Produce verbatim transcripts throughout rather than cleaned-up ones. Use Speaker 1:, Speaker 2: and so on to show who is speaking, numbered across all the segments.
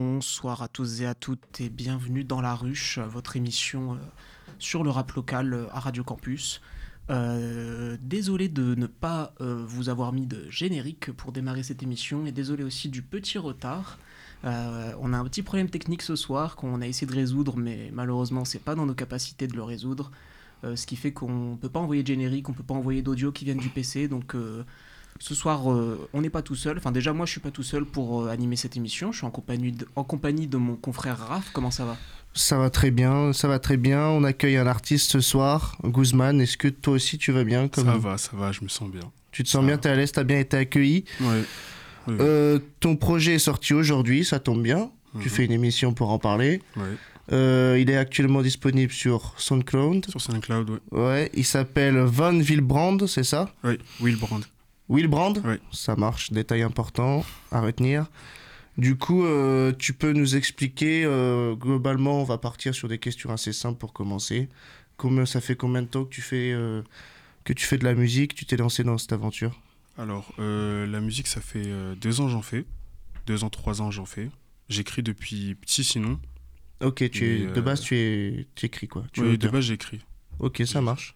Speaker 1: Bonsoir à tous et à toutes et bienvenue dans La Ruche, votre émission euh, sur le rap local euh, à Radio Campus. Euh, désolé de ne pas euh, vous avoir mis de générique pour démarrer cette émission et désolé aussi du petit retard. Euh, on a un petit problème technique ce soir qu'on a essayé de résoudre, mais malheureusement c'est pas dans nos capacités de le résoudre. Euh, ce qui fait qu'on peut pas envoyer de générique, on peut pas envoyer d'audio qui viennent du P C, donc euh, ce soir, euh, on n'est pas tout seul. Enfin, déjà, moi, je suis pas tout seul pour euh, animer cette émission. Je suis en compagnie, de, en compagnie de mon confrère Raph. Comment ça va ?
Speaker 2: Ça va très bien, ça va très bien. On accueille un artiste ce soir, Guzman. Est-ce que toi aussi tu vas bien comme
Speaker 3: Ça
Speaker 2: nous
Speaker 3: va, ça va, je me sens bien.
Speaker 2: Tu te sens
Speaker 3: ça
Speaker 2: bien,
Speaker 3: va.
Speaker 2: t'es à l'aise, t'as bien été accueilli.
Speaker 3: Ouais. Oui,
Speaker 2: euh, ton projet est sorti aujourd'hui, ça tombe bien.
Speaker 3: oui.
Speaker 2: Tu
Speaker 3: Mhm.
Speaker 2: fais une émission pour en parler.
Speaker 3: Ouais.
Speaker 2: Euh, il est actuellement disponible sur SoundCloud.
Speaker 3: Sur SoundCloud, ouais.
Speaker 2: Ouais, il s'appelle Van Wilbrand, c'est ça ?
Speaker 3: Ouais, Wilbrand.
Speaker 2: Wilbrand ?
Speaker 3: Ouais.
Speaker 2: Ça marche, détail important à retenir. Du coup, euh, tu peux nous expliquer, euh, globalement, on va partir sur des questions assez simples pour commencer. Combien, ça fait combien de temps que tu fais, euh, que tu fais de la musique, tu t'es lancé dans cette aventure ?
Speaker 3: Alors, euh, la musique, ça fait euh, deux ans j'en fais. Deux ans, trois ans j'en fais. J'écris depuis petit sinon.
Speaker 2: Ok, tu es,
Speaker 3: Et,
Speaker 2: de
Speaker 3: euh,
Speaker 2: base, tu, es, tu écris quoi tu es
Speaker 3: Oui, de
Speaker 2: auteur.
Speaker 3: base j'écris.
Speaker 2: Ok, ça
Speaker 3: J'ai-
Speaker 2: marche.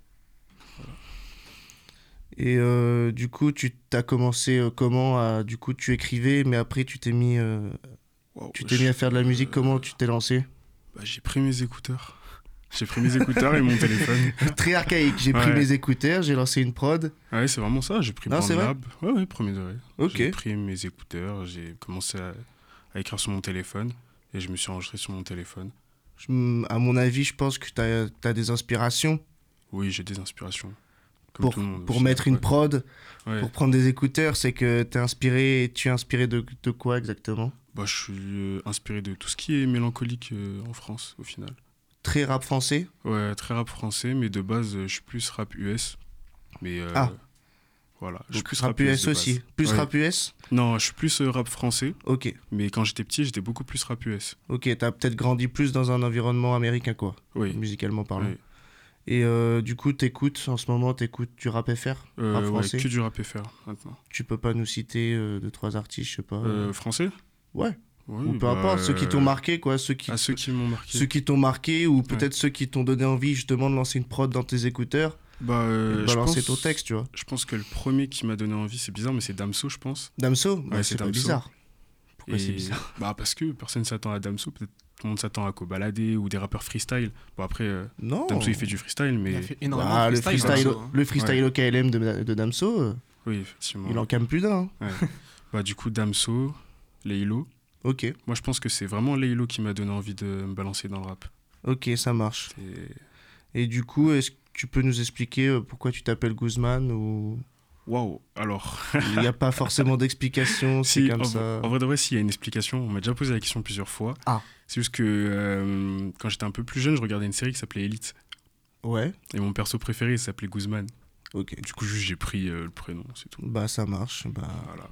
Speaker 2: Et euh, du coup, tu t'as commencé euh, comment à, du coup, tu écrivais, mais après, tu t'es mis, euh,
Speaker 3: Wow,
Speaker 2: tu t'es
Speaker 3: je-
Speaker 2: mis à faire de la musique.
Speaker 3: euh,
Speaker 2: Comment tu t'es lancé ?
Speaker 3: bah, j'ai pris mes écouteurs. J'ai pris mes écouteurs et mon téléphone.
Speaker 2: Très archaïque. J'ai pris
Speaker 3: Ouais.
Speaker 2: mes écouteurs, j'ai lancé une prod.
Speaker 3: Ah ouais, c'est vraiment ça, j'ai pris
Speaker 2: Non, c'est vrai
Speaker 3: BandLab. Ouais, ouais, premier degré.
Speaker 2: Ok.
Speaker 3: J'ai pris mes écouteurs, j'ai commencé à, à écrire sur mon téléphone et je me suis enregistré sur mon téléphone.
Speaker 2: Je- à mon avis, je pense que t'as, t'as des inspirations
Speaker 3: Oui, j'ai des inspirations. Comme
Speaker 2: pour,
Speaker 3: tout le monde. au
Speaker 2: pour
Speaker 3: final,
Speaker 2: mettre une
Speaker 3: ouais.
Speaker 2: prod,
Speaker 3: Ouais.
Speaker 2: pour prendre des écouteurs. C'est que t'es inspiré. Tu es inspiré de, de quoi exactement ?
Speaker 3: Bah, je suis euh, inspiré de tout ce qui est mélancolique euh, en France, au final.
Speaker 2: Très rap français.
Speaker 3: Ouais, très rap français, mais de base, euh, je suis plus rap U S. Mais euh,
Speaker 2: Ah.
Speaker 3: voilà, je suis
Speaker 2: Donc,
Speaker 3: plus
Speaker 2: rap U S
Speaker 3: de base.
Speaker 2: aussi. Plus
Speaker 3: Ouais.
Speaker 2: rap U S.
Speaker 3: Non, je suis plus euh, rap français,
Speaker 2: Ok.
Speaker 3: mais quand j'étais petit, j'étais beaucoup plus rap U S.
Speaker 2: Ok, t'as peut-être grandi plus dans un environnement américain, quoi,
Speaker 3: Oui.
Speaker 2: musicalement parlant.
Speaker 3: Oui.
Speaker 2: Et euh, du coup, t'écoutes, en ce moment, t'écoutes du rap F R,
Speaker 3: Euh,
Speaker 2: rap
Speaker 3: ouais,
Speaker 2: français.
Speaker 3: que du rap F R maintenant.
Speaker 2: Tu peux pas nous citer euh, deux, trois artistes, je sais pas.
Speaker 3: Euh, français
Speaker 2: Ouais,
Speaker 3: Oui,
Speaker 2: ou peu
Speaker 3: bah,
Speaker 2: importe, ceux qui t'ont
Speaker 3: euh,
Speaker 2: marqué, quoi, ceux qui,
Speaker 3: À ceux qui m'ont marqué.
Speaker 2: ceux qui t'ont marqué, ou peut-être ceux qui t'ont donné envie, justement, de lancer une prod dans tes écouteurs,
Speaker 3: Bah, euh,
Speaker 2: et de
Speaker 3: je
Speaker 2: balancer
Speaker 3: pense-
Speaker 2: ton texte, tu vois.
Speaker 3: Je pense que le premier qui m'a donné envie, c'est bizarre, mais c'est Damso, je pense.
Speaker 2: Damso, bah,
Speaker 3: Ouais,
Speaker 2: c'est
Speaker 3: c'est
Speaker 2: pas
Speaker 3: Damso.
Speaker 2: bizarre. Pourquoi
Speaker 3: Et-
Speaker 2: c'est bizarre ?
Speaker 3: Bah parce que personne ne s'attend à Damso, peut-être tout le monde s'attend à Kobalade ou des rappeurs freestyle. Bon après, euh,
Speaker 2: Non.
Speaker 3: Damso il fait du freestyle,
Speaker 1: Il
Speaker 3: mais
Speaker 1: a fait énormément
Speaker 2: Bah,
Speaker 1: de
Speaker 2: le
Speaker 1: freestyle,
Speaker 2: freestyle,
Speaker 1: Damso, hein.
Speaker 2: le freestyle au K L M de, de Damso, euh,
Speaker 3: oui effectivement.
Speaker 2: il en calme plus d'un. hein.
Speaker 3: Ouais. Bah du coup Damso, Laylo.
Speaker 2: Ok,
Speaker 3: Moi je pense que c'est vraiment Laylo qui m'a donné envie de me balancer dans le rap.
Speaker 2: ok, ça marche.
Speaker 3: C'est-
Speaker 2: Et du coup, est-ce que tu peux nous expliquer euh, pourquoi tu t'appelles Guzman ou
Speaker 3: Waouh. Alors,
Speaker 2: il n'y a pas forcément d'explication, c'est
Speaker 3: si,
Speaker 2: comme
Speaker 3: en,
Speaker 2: ça.
Speaker 3: en vrai de vrai, s'il y a une explication, on m'a déjà posé la question plusieurs fois.
Speaker 2: Ah.
Speaker 3: C'est juste que euh, quand j'étais un peu plus jeune, je regardais une série qui s'appelait Elite.
Speaker 2: Ouais,
Speaker 3: Et mon perso préféré il s'appelait Guzman.
Speaker 2: ok.
Speaker 3: Du coup juste j'ai pris euh, le prénom, c'est tout.
Speaker 2: Bah ça marche, bah
Speaker 3: Voilà.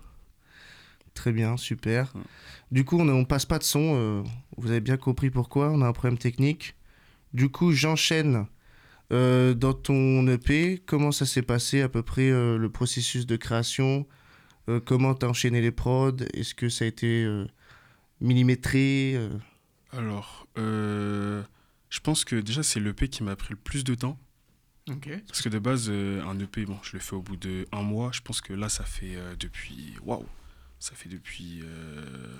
Speaker 2: très bien, super.
Speaker 3: Ouais.
Speaker 2: Du coup, on, on passe pas de son, euh, vous avez bien compris pourquoi, on a un problème technique. Du coup, j'enchaîne euh, dans ton E P, comment ça s'est passé à peu près euh, le processus de création, euh, comment t'as enchaîné les prods, est-ce que ça a été euh, millimétré euh,
Speaker 3: Alors, euh, je pense que déjà c'est l'E P qui m'a pris le plus de temps.
Speaker 1: Ok.
Speaker 3: Parce que de base, euh, un E P, bon, je le fais au bout de un mois. Je pense que là, ça fait euh, depuis... Waouh. Ça fait depuis... euh,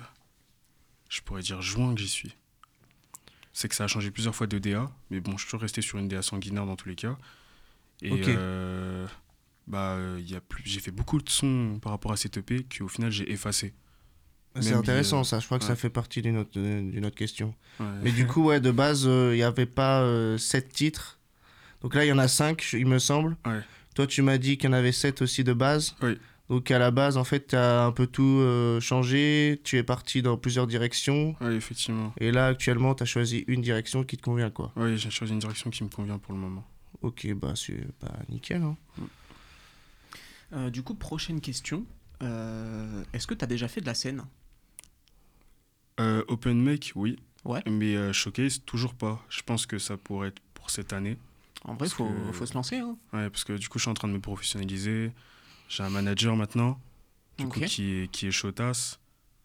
Speaker 3: je pourrais dire juin que j'y suis. C'est que ça a changé plusieurs fois de D A. Mais bon, je suis toujours resté sur une D A sanguinaire dans tous les cas. Et
Speaker 2: Ok.
Speaker 3: euh, bah, euh, y a plus, j'ai fait beaucoup de sons par rapport à cet E P qu'au final, j'ai effacé.
Speaker 2: C'est
Speaker 3: Même
Speaker 2: intéressant
Speaker 3: euh,
Speaker 2: ça, je crois que ça
Speaker 3: ouais.
Speaker 2: fait partie d'une autre, d'une autre question.
Speaker 3: Ouais.
Speaker 2: Mais du coup, ouais, de base, il n'y avait pas euh, sept titres. Donc là, il y en a cinq, il me semble.
Speaker 3: Ouais.
Speaker 2: Toi, tu m'as dit qu'il y en avait sept aussi de base.
Speaker 3: Oui.
Speaker 2: Donc à la base, en fait, tu as un peu tout euh, changé. Tu es parti dans plusieurs directions.
Speaker 3: Ouais, effectivement.
Speaker 2: Et là, actuellement, tu as choisi une direction qui te convient, quoi.
Speaker 3: Oui, j'ai choisi une direction qui me convient pour le moment.
Speaker 2: Ok, bah c'est bah, nickel. Hein.
Speaker 1: Euh, du coup, prochaine question. Euh, Est-ce que tu as déjà fait de la scène ?
Speaker 3: Euh, open mic, oui.
Speaker 1: Ouais.
Speaker 3: Mais euh, showcase, toujours pas. Je pense que ça pourrait être pour cette année.
Speaker 1: En vrai,
Speaker 3: Parce
Speaker 1: faut,
Speaker 3: que-
Speaker 1: faut se lancer. Hein.
Speaker 3: Ouais, parce que du coup, je suis en train de me professionnaliser. J'ai un manager maintenant, du
Speaker 1: Ok.
Speaker 3: coup, qui est, qui est Shotas.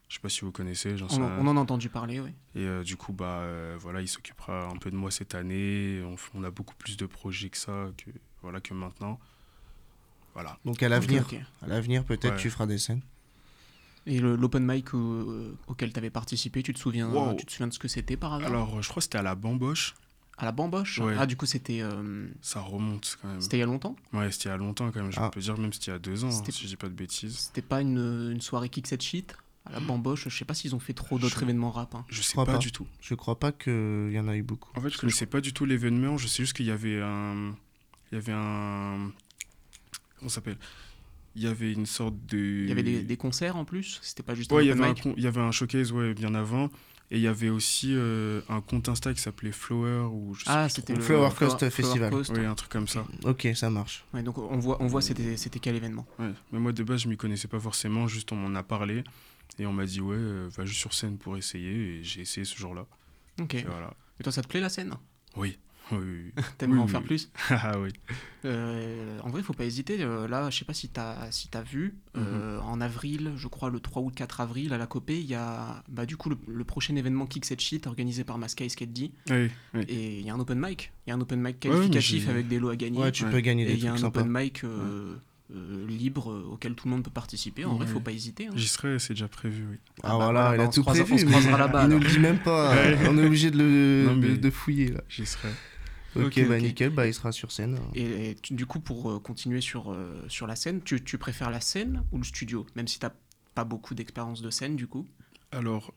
Speaker 3: Je sais pas si vous connaissez. J'en
Speaker 1: On,
Speaker 3: sais
Speaker 1: on en a entendu parler, oui.
Speaker 3: Et euh, du coup, bah, euh, voilà, il s'occupera un peu de moi cette année. On, f- on a beaucoup plus de projets que ça, que, voilà, que maintenant. Voilà.
Speaker 2: Donc à l'avenir,
Speaker 1: Ok, ok.
Speaker 2: à l'avenir peut-être
Speaker 3: Ouais.
Speaker 2: tu feras des scènes.
Speaker 1: Et le- l'open mic au- auquel tu avais participé, tu te souviens,
Speaker 3: Wow.
Speaker 1: tu te souviens de ce que c'était par hasard?
Speaker 3: Alors, je crois que c'était à la Bamboche.
Speaker 1: À la Bamboche?
Speaker 3: Ouais.
Speaker 1: Ah, du coup, c'était euh,
Speaker 3: Ça remonte quand même.
Speaker 1: c'était il y a longtemps?
Speaker 3: Ouais, c'était il y a longtemps quand même. Je
Speaker 2: Ah.
Speaker 3: peux dire même c'était il y a deux ans, hein,
Speaker 1: C'était-
Speaker 3: si je dis pas de bêtises.
Speaker 1: C'était pas une, une soirée Kick Set Shit? À la Bamboche, je sais pas s'ils ont fait trop d'autres
Speaker 3: Je-
Speaker 1: événements rap. hein.
Speaker 3: Je sais
Speaker 2: crois
Speaker 3: pas,
Speaker 2: pas.
Speaker 3: du tout.
Speaker 2: Je crois pas qu'il y en a eu beaucoup.
Speaker 3: En fait, je connaissais pas du tout l'événement. Je sais juste qu'il y avait un. Il y avait un. Comment ça s'appelle? Il y avait une sorte de.
Speaker 1: Il y avait des, des concerts en plus? C'était pas juste
Speaker 3: Ouais,
Speaker 1: un
Speaker 3: il y
Speaker 1: open
Speaker 3: avait un,
Speaker 1: mic?
Speaker 3: con- il y avait un showcase ouais, bien avant. Et il y avait aussi euh, un compte Insta qui s'appelait Flower. Ou je sais
Speaker 1: Ah,
Speaker 3: plus
Speaker 1: c'était
Speaker 3: trop.
Speaker 1: le
Speaker 2: Flower
Speaker 1: Flower-
Speaker 2: Coast
Speaker 1: Flower
Speaker 2: Festival.
Speaker 1: Coast.
Speaker 3: Oui, un truc comme ça.
Speaker 2: Ok, ça marche.
Speaker 1: Ouais, donc on voit, on voit c'était, c'était quel événement?
Speaker 3: Ouais. Mais moi, de base, je m'y connaissais pas forcément. Juste, on m'en a parlé. Et on m'a dit, ouais, euh, va juste sur scène pour essayer. Et j'ai essayé ce jour-là.
Speaker 1: Ok.
Speaker 3: Et voilà.
Speaker 1: Et toi, ça te plaît la scène?
Speaker 3: Oui. Oui, oui, oui.
Speaker 1: T'aimerais
Speaker 3: Oui,
Speaker 1: en
Speaker 3: oui,
Speaker 1: faire
Speaker 3: oui.
Speaker 1: plus?
Speaker 3: Ah oui.
Speaker 1: Euh, en vrai, faut pas hésiter. Euh, là, je sais pas si t'as si t'as vu, euh, en avril, je crois le trois ou le quatre avril, à la Copé, il y a bah, du coup le, le prochain événement Kick Set Shit organisé par Masca et Skate D.
Speaker 3: Oui, oui.
Speaker 1: Et il y a un open mic. Il y a un open mic
Speaker 3: Ouais, mais
Speaker 1: qualificatif
Speaker 3: j'ai-
Speaker 1: avec des lots à gagner.
Speaker 2: Ouais, tu
Speaker 3: Ouais.
Speaker 2: peux gagner
Speaker 1: Et
Speaker 2: des
Speaker 1: il y a
Speaker 2: trucs
Speaker 1: un
Speaker 2: sympas.
Speaker 1: open mic euh, euh, libre euh, auquel tout le monde peut participer. En vrai,
Speaker 3: Ouais.
Speaker 1: faut pas hésiter. hein.
Speaker 3: J'y serai, c'est déjà prévu, oui.
Speaker 2: Ah,
Speaker 1: Ah bah
Speaker 2: voilà,
Speaker 1: voilà,
Speaker 2: il
Speaker 1: bah
Speaker 2: a
Speaker 1: on se
Speaker 2: tout
Speaker 1: croise-
Speaker 2: prévu.
Speaker 1: on se
Speaker 2: mais
Speaker 1: croisera là-bas,
Speaker 2: Il nous
Speaker 1: alors.
Speaker 2: le dit même pas.
Speaker 3: Ouais.
Speaker 2: On est obligé de, le,
Speaker 3: Non, mais-
Speaker 2: de, de fouiller là.
Speaker 3: J'y serai.
Speaker 2: Ok,
Speaker 1: Ok,
Speaker 2: bah
Speaker 1: ok.
Speaker 2: nickel, bah il sera sur scène.
Speaker 1: Et, et tu- du coup, pour euh, continuer sur, euh, sur la scène, tu, tu préfères la scène ou le studio? Même si t'as pas beaucoup d'expérience de scène, du coup.
Speaker 3: Alors,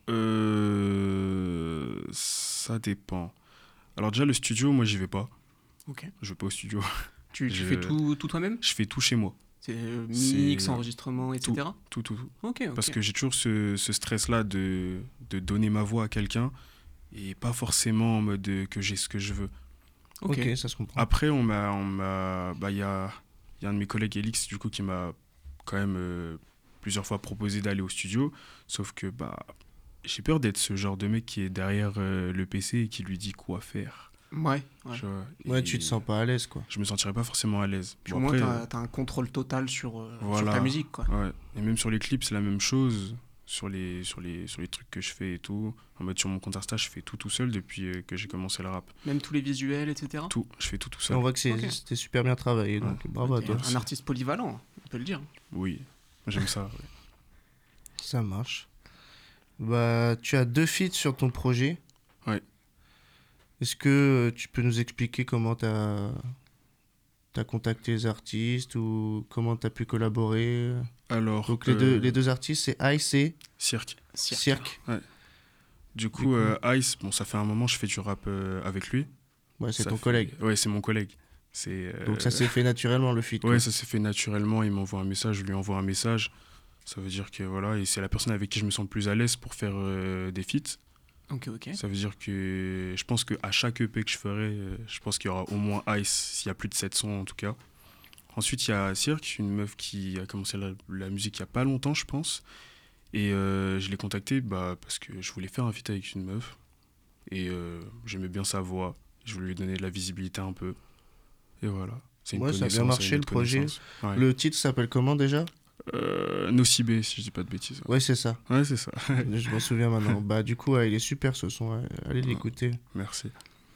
Speaker 3: euh, ça dépend. Alors déjà, le studio, moi, j'y vais pas.
Speaker 1: Ok.
Speaker 3: Je vais pas au studio.
Speaker 1: Tu, tu
Speaker 3: Je-
Speaker 1: fais tout, tout toi-même?
Speaker 3: Je fais tout chez moi.
Speaker 1: C'est euh,
Speaker 3: C'est-
Speaker 1: mix, enregistrement, et cetera.
Speaker 3: Tout, tout, tout.
Speaker 1: Ok, ok.
Speaker 3: Parce que j'ai toujours ce, ce stress-là de, de donner ma voix à quelqu'un et pas forcément en mode euh, que j'ai ce que je veux.
Speaker 1: Ok.
Speaker 2: Ok, ça se comprend.
Speaker 3: Après, on m'a, on m'a, bah, il y a, il y a un de mes collègues, Elix, du coup, qui m'a quand même euh, plusieurs fois proposé d'aller au studio. Sauf que, bah, j'ai peur d'être ce genre de mec qui est derrière euh, le P C et qui lui dit quoi faire.
Speaker 1: Ouais, ouais.
Speaker 3: Tu vois.
Speaker 2: Ouais,
Speaker 3: Et
Speaker 2: tu te sens pas à l'aise quoi.
Speaker 3: Je me sentirais pas forcément à l'aise.
Speaker 1: Puis
Speaker 3: Bon,
Speaker 1: au moins,
Speaker 3: après,
Speaker 1: t'as, t'as un contrôle total sur, euh, sur
Speaker 3: Voilà.
Speaker 1: ta musique, quoi.
Speaker 3: ouais. Et même sur les clips, c'est la même chose. Sur les, sur, les, sur les trucs que je fais et tout. En mode sur mon compte Insta, je fais tout tout seul depuis euh, que j'ai commencé le rap.
Speaker 1: Même tous les visuels, et cetera.
Speaker 3: Tout, je fais tout tout
Speaker 2: On
Speaker 3: seul.
Speaker 2: voit que c'est,
Speaker 1: Ok.
Speaker 2: c'était super bien travaillé, donc bravo
Speaker 1: Ok,
Speaker 2: à toi.
Speaker 1: Un artiste polyvalent, on peut le dire.
Speaker 3: Oui, j'aime ça. ouais.
Speaker 2: Ça marche. Bah, tu as deux feats sur ton projet.
Speaker 3: Ouais.
Speaker 2: Est-ce que euh, tu peux nous expliquer comment tu as contacté les artistes ou comment tu as pu collaborer?
Speaker 3: Alors,
Speaker 2: Donc les,
Speaker 3: euh,
Speaker 2: deux, les deux artistes, c'est Ice et
Speaker 3: Cirque.
Speaker 1: Cirque.
Speaker 2: Cirque.
Speaker 3: Du coup,
Speaker 2: Du coup-
Speaker 3: euh, Ice, bon, ça fait un moment que je fais du rap euh, avec lui.
Speaker 2: Ouais, c'est
Speaker 3: Ça
Speaker 2: ton
Speaker 3: fait-
Speaker 2: collègue.
Speaker 3: Ouais, c'est mon collègue. C'est, euh,
Speaker 2: Donc ça s'est fait naturellement le feat. quoi.
Speaker 3: Ouais, ça s'est fait naturellement. Il m'envoie un message, je lui envoie un message. Ça veut dire que voilà, et c'est la personne avec qui je me sens le plus à l'aise pour faire euh, des feats.
Speaker 1: Ok, ok.
Speaker 3: Ça veut dire que je pense qu'à chaque E P que je ferai, euh, je pense qu'il y aura au moins Ice, s'il y a plus de sept sons en tout cas. Ensuite, il y a Cirque, une meuf qui a commencé la, la musique il n'y a pas longtemps, je pense. Et euh, je l'ai contactée bah, parce que je voulais faire un feat avec une meuf. Et euh, j'aimais bien sa voix. Je voulais lui donner de la visibilité un peu. Et voilà. C'est une
Speaker 2: Ouais, ça a bien
Speaker 3: connaissance,
Speaker 2: marché,
Speaker 3: une
Speaker 2: le projet.
Speaker 3: connaissance. Ouais.
Speaker 2: Le titre s'appelle comment déjà?
Speaker 3: Euh, Nocibé, si je dis pas de bêtises.
Speaker 2: Ouais, c'est ça.
Speaker 3: Ouais, c'est ça.
Speaker 2: Je m'en souviens maintenant. Bah du coup, ouais, il est super ce son. ouais. Allez l'écouter.
Speaker 3: Merci.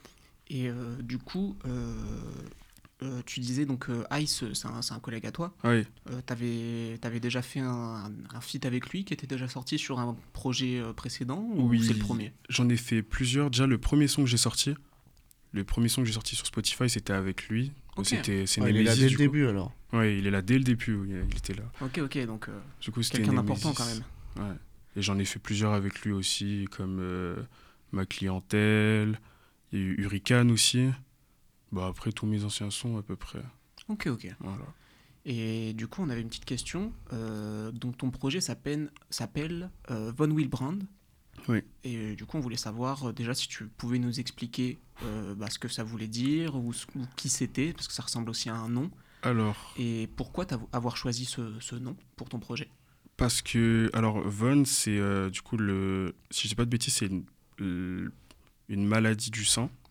Speaker 1: Et euh, du coup, euh, euh, tu disais donc euh, Ice, c'est un, c'est un collègue à toi.
Speaker 3: Oui,
Speaker 1: Euh, t'avais, t'avais déjà fait un, un feat avec lui qui était déjà sorti sur un projet euh, précédent ou
Speaker 3: Oui.
Speaker 1: c'est le premier?
Speaker 3: j'en ai fait plusieurs. Déjà, le premier son que j'ai sorti, le premier son que j'ai sorti sur Spotify, c'était avec lui.
Speaker 1: Ok.
Speaker 3: C'était, c'est
Speaker 2: Ouais, il est là
Speaker 3: Nemesis,
Speaker 2: dès le
Speaker 3: du coup.
Speaker 2: début alors.
Speaker 3: Ouais, il est là dès le début, oui, il était là.
Speaker 1: Ok, ok, donc euh,
Speaker 3: Du coup, c'était
Speaker 1: quelqu'un
Speaker 3: Nemesis.
Speaker 1: d'important quand même.
Speaker 3: Ouais. Et j'en ai fait plusieurs avec lui aussi, comme euh, Ma Clientèle, il y a eu Hurricane aussi. Bah, après, tous mes anciens sons à peu près.
Speaker 1: Ok, ok.
Speaker 3: Voilà.
Speaker 1: Et du coup, on avait une petite question. Euh, donc, ton projet s'appelle, s'appelle euh, Von Wilbrand.
Speaker 3: Oui.
Speaker 1: Et euh, du coup, on voulait savoir euh, déjà si tu pouvais nous expliquer euh, bah, ce que ça voulait dire ou, ce- ou qui c'était, parce que ça ressemble aussi à un nom.
Speaker 3: Alors,
Speaker 1: Et pourquoi t'av- avoir choisi ce, ce nom pour ton projet?
Speaker 3: parce que, alors, Von, c'est euh, du coup le. Si je dis pas de bêtises, c'est une, le- une maladie du sang.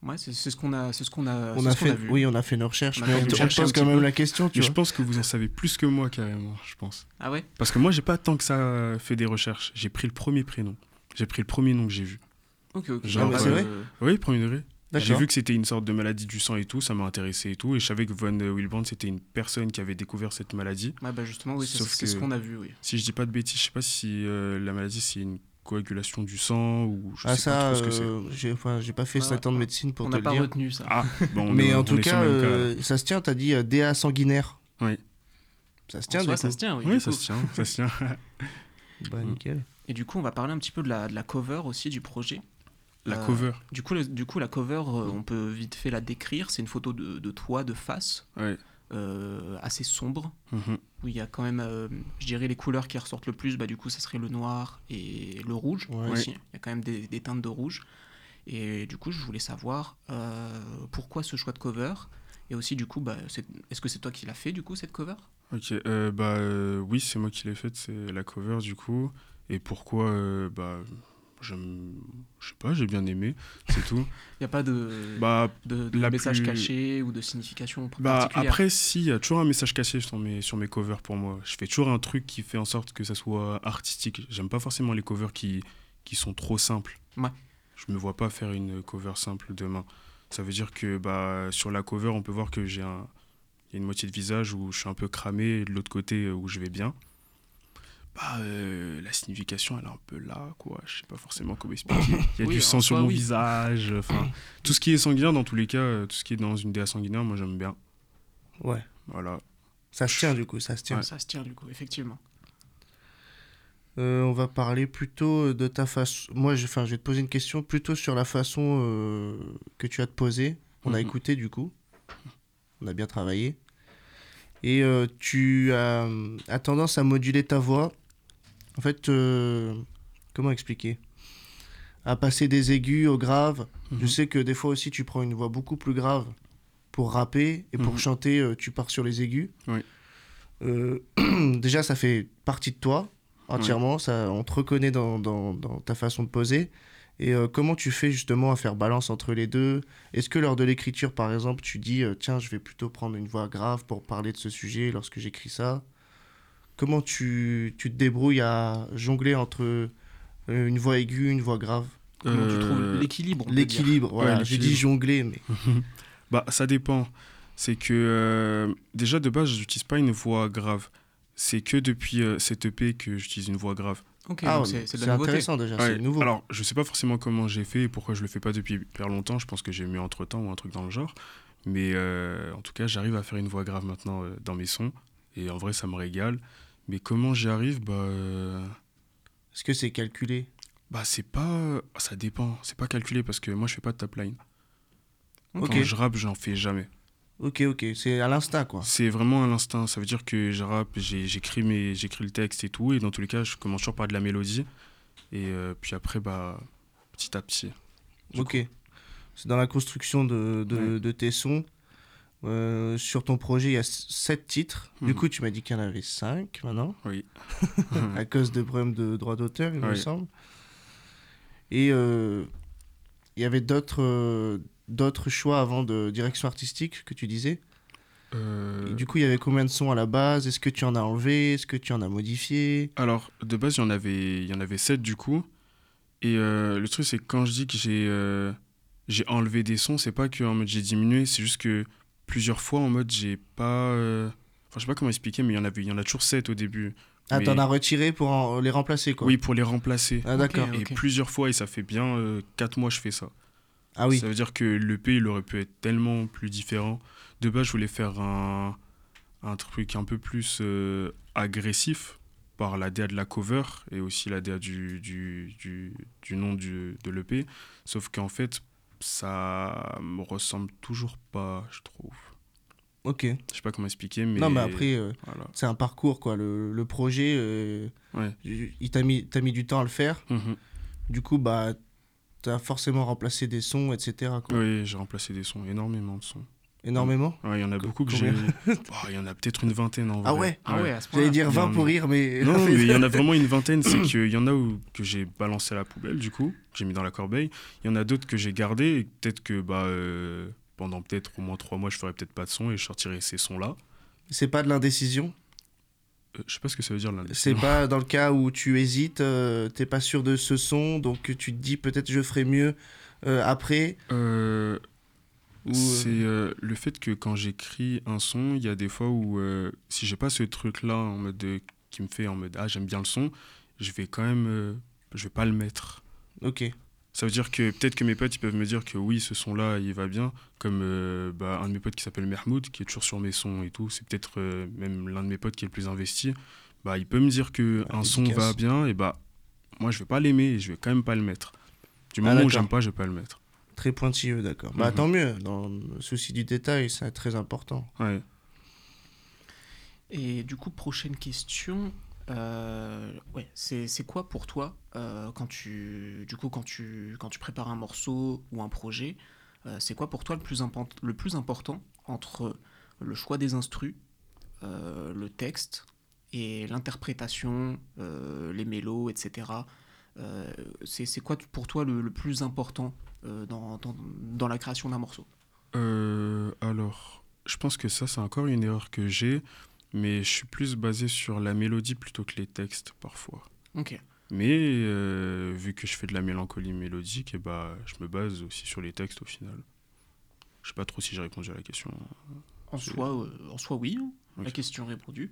Speaker 1: Ouais, c'est, c'est ce qu'on a, c'est ce qu'on a,
Speaker 2: On
Speaker 1: c'est
Speaker 2: a
Speaker 1: ce qu'on
Speaker 2: fait,
Speaker 1: a vu.
Speaker 2: oui, on a fait nos recherches,
Speaker 1: On a
Speaker 2: mais
Speaker 1: fait
Speaker 2: on,
Speaker 1: nos
Speaker 2: te- on te
Speaker 1: recherches un
Speaker 2: pose
Speaker 1: petit
Speaker 2: quand même
Speaker 1: peu.
Speaker 2: la question, tu
Speaker 3: Mais je
Speaker 2: vois.
Speaker 3: pense que vous en savez plus que moi, carrément, je pense.
Speaker 1: Ah ouais.
Speaker 3: Parce que moi, j'ai pas tant que ça fait des recherches. J'ai pris le premier prénom. J'ai pris le premier nom que j'ai vu.
Speaker 1: Ok, ok.
Speaker 3: Genre,
Speaker 1: Ah bah,
Speaker 2: c'est vrai
Speaker 1: euh,
Speaker 3: Oui, premier degré. J'ai
Speaker 2: D'accord.
Speaker 3: vu que c'était une sorte de maladie du sang et tout, ça m'a intéressé et tout. Et je savais que Von Willebrand, c'était une personne qui avait découvert cette maladie.
Speaker 1: ouais, bah justement, oui, c'est,
Speaker 3: Sauf
Speaker 1: c'est ce
Speaker 3: que-
Speaker 1: qu'on a vu, oui.
Speaker 3: Si je dis pas de bêtises, je sais pas si euh, la maladie, c'est une coagulation du sang ou je
Speaker 2: Ah
Speaker 3: sais pas
Speaker 2: ça,
Speaker 3: trop ce que c'est.
Speaker 2: euh, j'ai enfin, j'ai pas fait
Speaker 1: Ouais,
Speaker 2: sept ans de
Speaker 1: ouais.
Speaker 2: médecine pour
Speaker 1: On
Speaker 2: te
Speaker 1: n'a
Speaker 2: le
Speaker 1: pas
Speaker 2: dire.
Speaker 1: retenu ça.
Speaker 3: Ah, bon, on
Speaker 2: Mais
Speaker 3: est,
Speaker 2: en
Speaker 3: on
Speaker 2: tout
Speaker 3: est sur
Speaker 2: cas,
Speaker 3: le même cas,
Speaker 2: euh,
Speaker 3: alors.
Speaker 2: ça se tient, t'as dit euh, D A sanguinaire.
Speaker 3: Oui,
Speaker 2: Ça se
Speaker 1: En
Speaker 2: tient,
Speaker 1: soi,
Speaker 2: du
Speaker 1: ça
Speaker 2: coup.
Speaker 1: se tient, oui.
Speaker 3: oui
Speaker 1: du
Speaker 3: ça
Speaker 1: coup.
Speaker 3: se tient, ça se tient.
Speaker 2: Bah,
Speaker 3: Mm.
Speaker 2: nickel.
Speaker 1: Et du coup, on va parler un petit peu de la, de la cover aussi du projet.
Speaker 3: La
Speaker 1: Euh,
Speaker 3: cover,
Speaker 1: Du coup, le- du coup, la cover, euh, on peut vite fait la décrire. C'est une photo de, de toi, de face,
Speaker 3: ouais.
Speaker 1: euh, assez sombre,
Speaker 3: Mhm.
Speaker 1: où il y a quand même, euh, je dirais, les couleurs qui ressortent le plus. Bah, du coup, ça serait le noir et le rouge
Speaker 2: Ouais.
Speaker 1: aussi. Il y a quand même des, des teintes de rouge. Et du coup, je voulais savoir euh, pourquoi ce choix de cover. Et aussi, du coup, bah, c'est- est-ce que c'est toi qui l'as fait, du coup, cette cover?
Speaker 3: Ok, euh, bah euh, oui, c'est moi qui l'ai faite, c'est la cover du coup. Et pourquoi euh, bah j'aime, je sais pas, j'ai bien aimé, c'est tout.
Speaker 1: Il n'y a pas de,
Speaker 3: Bah,
Speaker 1: de, de
Speaker 3: la
Speaker 1: message
Speaker 3: plus-
Speaker 1: caché ou de signification
Speaker 3: bah
Speaker 1: particulière.
Speaker 3: après, si, il y a toujours un message caché sur mes, sur mes covers pour moi. Je fais toujours un truc qui fait en sorte que ça soit artistique. J'aime pas forcément les covers qui, qui sont trop simples.
Speaker 1: Ouais.
Speaker 3: Je me vois pas faire une cover simple demain. Ça veut dire que bah, sur la cover, on peut voir que j'ai un, il y a une moitié de visage où je suis un peu cramé et de l'autre côté euh, où je vais bien. Bah, euh, la signification, elle est un peu là, quoi. Je sais pas forcément comment expliquer. Il y a
Speaker 1: Oui,
Speaker 3: du
Speaker 1: en
Speaker 3: sang sur
Speaker 1: soi,
Speaker 3: mon
Speaker 1: oui.
Speaker 3: visage. Enfin, tout ce qui est sanguin, dans tous les cas, euh, tout ce qui est dans une D A sanguinaire, moi j'aime bien.
Speaker 2: Ouais.
Speaker 3: Voilà.
Speaker 2: Ça se tient, du coup, ça se tient.
Speaker 3: Ouais.
Speaker 1: Ça se tient, du coup, effectivement.
Speaker 2: Euh, on va parler plutôt de ta façon. Moi, je, enfin, je vais te poser une question plutôt sur la façon euh, que tu as de poser. On a
Speaker 3: Mhm.
Speaker 2: écouté, du coup. On a bien travaillé. Et euh, tu as, euh, as tendance à moduler ta voix. En fait, euh, comment expliquer? À passer des aigus au grave. Je
Speaker 3: Mhm.
Speaker 2: sais que des fois aussi, tu prends une voix beaucoup plus grave pour rapper. Et pour
Speaker 3: Mhm.
Speaker 2: chanter, euh, tu pars sur les aigus.
Speaker 3: Oui.
Speaker 2: Euh, déjà, ça fait partie de toi, entièrement. Ça, on te reconnaît dans, dans, dans ta façon de poser. Et euh, comment tu fais justement à faire balance entre les deux? Est-ce que lors de l'écriture, par exemple, tu dis euh, tiens, je vais plutôt prendre une voix grave pour parler de ce sujet lorsque j'écris ça? Comment tu, tu te débrouilles à jongler entre euh, une voix aiguë, une voix grave?
Speaker 1: Comment tu
Speaker 3: Euh,
Speaker 1: trouves l'équilibre, on peut dire.
Speaker 2: L'équilibre, voilà.
Speaker 3: Ouais,
Speaker 2: J'ai
Speaker 3: l'équilibre.
Speaker 2: dit jongler, mais.
Speaker 3: Bah, ça dépend. C'est que euh, déjà de base, j'utilise pas une voix grave. C'est que depuis euh, cette E P que j'utilise une voix grave.
Speaker 1: Ok,
Speaker 2: Ah,
Speaker 1: donc
Speaker 2: ouais,
Speaker 1: c'est, c'est de
Speaker 2: c'est
Speaker 1: la nouveauté.
Speaker 2: intéressant déjà,
Speaker 3: Ouais,
Speaker 2: c'est nouveau.
Speaker 3: Alors, je sais pas forcément comment j'ai fait et pourquoi je le fais pas depuis hyper longtemps. Je pense que j'ai mis entre temps ou un truc dans le genre. Mais euh, en tout cas, j'arrive à faire une voix grave maintenant euh, dans mes sons. Et en vrai, ça me régale. Mais comment j'y arrive? Bah, euh,
Speaker 2: Est-ce que c'est calculé?
Speaker 3: bah c'est pas. Ça dépend. C'est pas calculé parce que moi, je fais pas de top line.
Speaker 2: Ok.
Speaker 3: Quand je rappe, j'en fais jamais.
Speaker 2: Ok, ok, c'est à l'instinct, quoi.
Speaker 3: C'est vraiment à l'instinct. Ça veut dire que je rappe, j'ai- j'écris, mes, j'écris le texte et tout. Et dans tous les cas, je commence toujours par de la mélodie. Et euh, puis après, bah, petit à petit. Du
Speaker 2: Ok. C'est dans la construction de, de,
Speaker 3: Ouais.
Speaker 2: de tes sons. Euh, sur ton projet, il y a sept titres. Du
Speaker 3: Mhm.
Speaker 2: coup, tu m'as dit qu'il y en avait cinq maintenant,
Speaker 3: Oui.
Speaker 2: à cause de problèmes de droit d'auteur, il me
Speaker 3: Oui.
Speaker 2: semble. Et euh, il y avait d'autres euh, d'autres choix avant de direction artistique que tu disais.
Speaker 3: Euh,
Speaker 2: Et du coup, il y avait combien de sons à la base? Est-ce que tu en as enlevé? Est-ce que tu en as modifié?
Speaker 3: Alors, de base, il y en avait, il y en avait sept du coup. Et euh, le truc, c'est que quand je dis que j'ai euh, j'ai enlevé des sons, c'est pas que en mode j'ai diminué, c'est juste que plusieurs fois en mode j'ai pas. euh, Enfin, je sais pas comment expliquer, mais il y en avait, il y en a toujours sept au début.
Speaker 2: Ah,
Speaker 3: Mais-
Speaker 2: t'en as retiré pour en- les remplacer, quoi.
Speaker 3: Oui, pour les remplacer.
Speaker 2: Ah, d'accord.
Speaker 1: Ok.
Speaker 3: Et plusieurs fois, et ça fait bien euh, quatre mois que je fais ça.
Speaker 2: Ah oui.
Speaker 3: Ça veut dire que l'E P, il aurait pu être tellement plus différent. De base, je voulais faire un, un truc un peu plus euh, agressif par la D A de la cover et aussi la D A du, du, du, du nom du, de l'E P. Sauf qu'en fait, ça me ressemble toujours pas, je trouve.
Speaker 2: Ok.
Speaker 3: Je sais pas comment expliquer, mais...
Speaker 2: Non, mais après, euh,
Speaker 3: Voilà.
Speaker 2: c'est un parcours, quoi. Le, le projet, euh,
Speaker 3: Ouais.
Speaker 2: il t'a mis, t'as mis du temps à le faire.
Speaker 3: Mhm.
Speaker 2: Du coup, bah, t'as forcément remplacé des sons, et cetera, quoi.
Speaker 3: Oui, j'ai remplacé des sons, énormément de sons.
Speaker 2: Énormément.
Speaker 3: Ouais, il y en a beaucoup que
Speaker 2: Combien
Speaker 3: j'ai. Oh, il y en a peut-être une vingtaine en vrai.
Speaker 2: Ah ouais.
Speaker 1: Ah ouais, à ce
Speaker 2: J'allais
Speaker 1: point-là.
Speaker 2: dire vingt
Speaker 3: Non,
Speaker 2: pour
Speaker 3: non.
Speaker 2: rire, mais...
Speaker 3: Non, mais il y en a vraiment une vingtaine. C'est qu'il y en a où, que j'ai balancé à la poubelle, du coup, que j'ai mis dans la corbeille. Il y en a d'autres que j'ai gardés. Et peut-être que bah, euh, pendant peut-être au moins trois mois, je ferais peut-être pas de son et je sortirais ces sons-là.
Speaker 2: C'est pas de l'indécision.
Speaker 3: Euh, je sais pas ce que ça veut dire là.
Speaker 2: C'est pas dans le cas où tu hésites, euh, t'es pas sûr de ce son, donc tu te dis peut-être je ferai mieux euh, après.
Speaker 3: Euh,
Speaker 2: Ou, euh,
Speaker 3: C'est euh, le fait que quand j'écris un son, il y a des fois où euh, si j'ai pas ce truc-là en mode de- qui me fait en mode ah j'aime bien le son, je vais quand même euh, je vais pas le mettre.
Speaker 2: Ok.
Speaker 3: Ça veut dire que peut-être que mes potes ils peuvent me dire que oui ce son-là il va bien, comme euh, bah, un de mes potes qui s'appelle Mahmoud qui est toujours sur mes sons et tout, c'est peut-être euh, même l'un de mes potes qui est le plus investi. Bah il peut me dire que
Speaker 2: Ah,
Speaker 3: un son
Speaker 2: dédicace.
Speaker 3: va bien et bah moi je vais pas l'aimer et je vais quand même pas le mettre. Du
Speaker 2: Ah,
Speaker 3: moment où
Speaker 2: d'accord.
Speaker 3: j'aime pas, je vais pas le mettre.
Speaker 2: Très pointilleux, d'accord. Bah
Speaker 3: Mhm.
Speaker 2: tant mieux, dans le souci du détail, c'est très important.
Speaker 3: Ouais.
Speaker 1: Et du coup, prochaine question. euh, ouais, c'est c'est quoi pour toi euh, quand tu du coup quand tu quand tu prépares un morceau ou un projet, euh, c'est quoi pour toi le plus import- le plus important entre le choix des instrus, euh, le texte et l'interprétation, euh, les mélos, et cetera. Euh, c'est c'est quoi pour toi le, le plus important euh, dans, dans, dans la création d'un morceau?
Speaker 3: Euh, alors, je pense que ça, c'est encore une erreur que j'ai, mais je suis plus basé sur la mélodie plutôt que les textes parfois.
Speaker 1: Ok.
Speaker 3: Mais euh, vu que je fais de la mélancolie mélodique, et bah, je me base aussi sur les textes au final. Je sais pas trop si j'ai répondu à la question.
Speaker 1: En
Speaker 3: C'est-
Speaker 1: soi, euh, en soi oui, hein. La
Speaker 3: Ok.
Speaker 1: question répondue.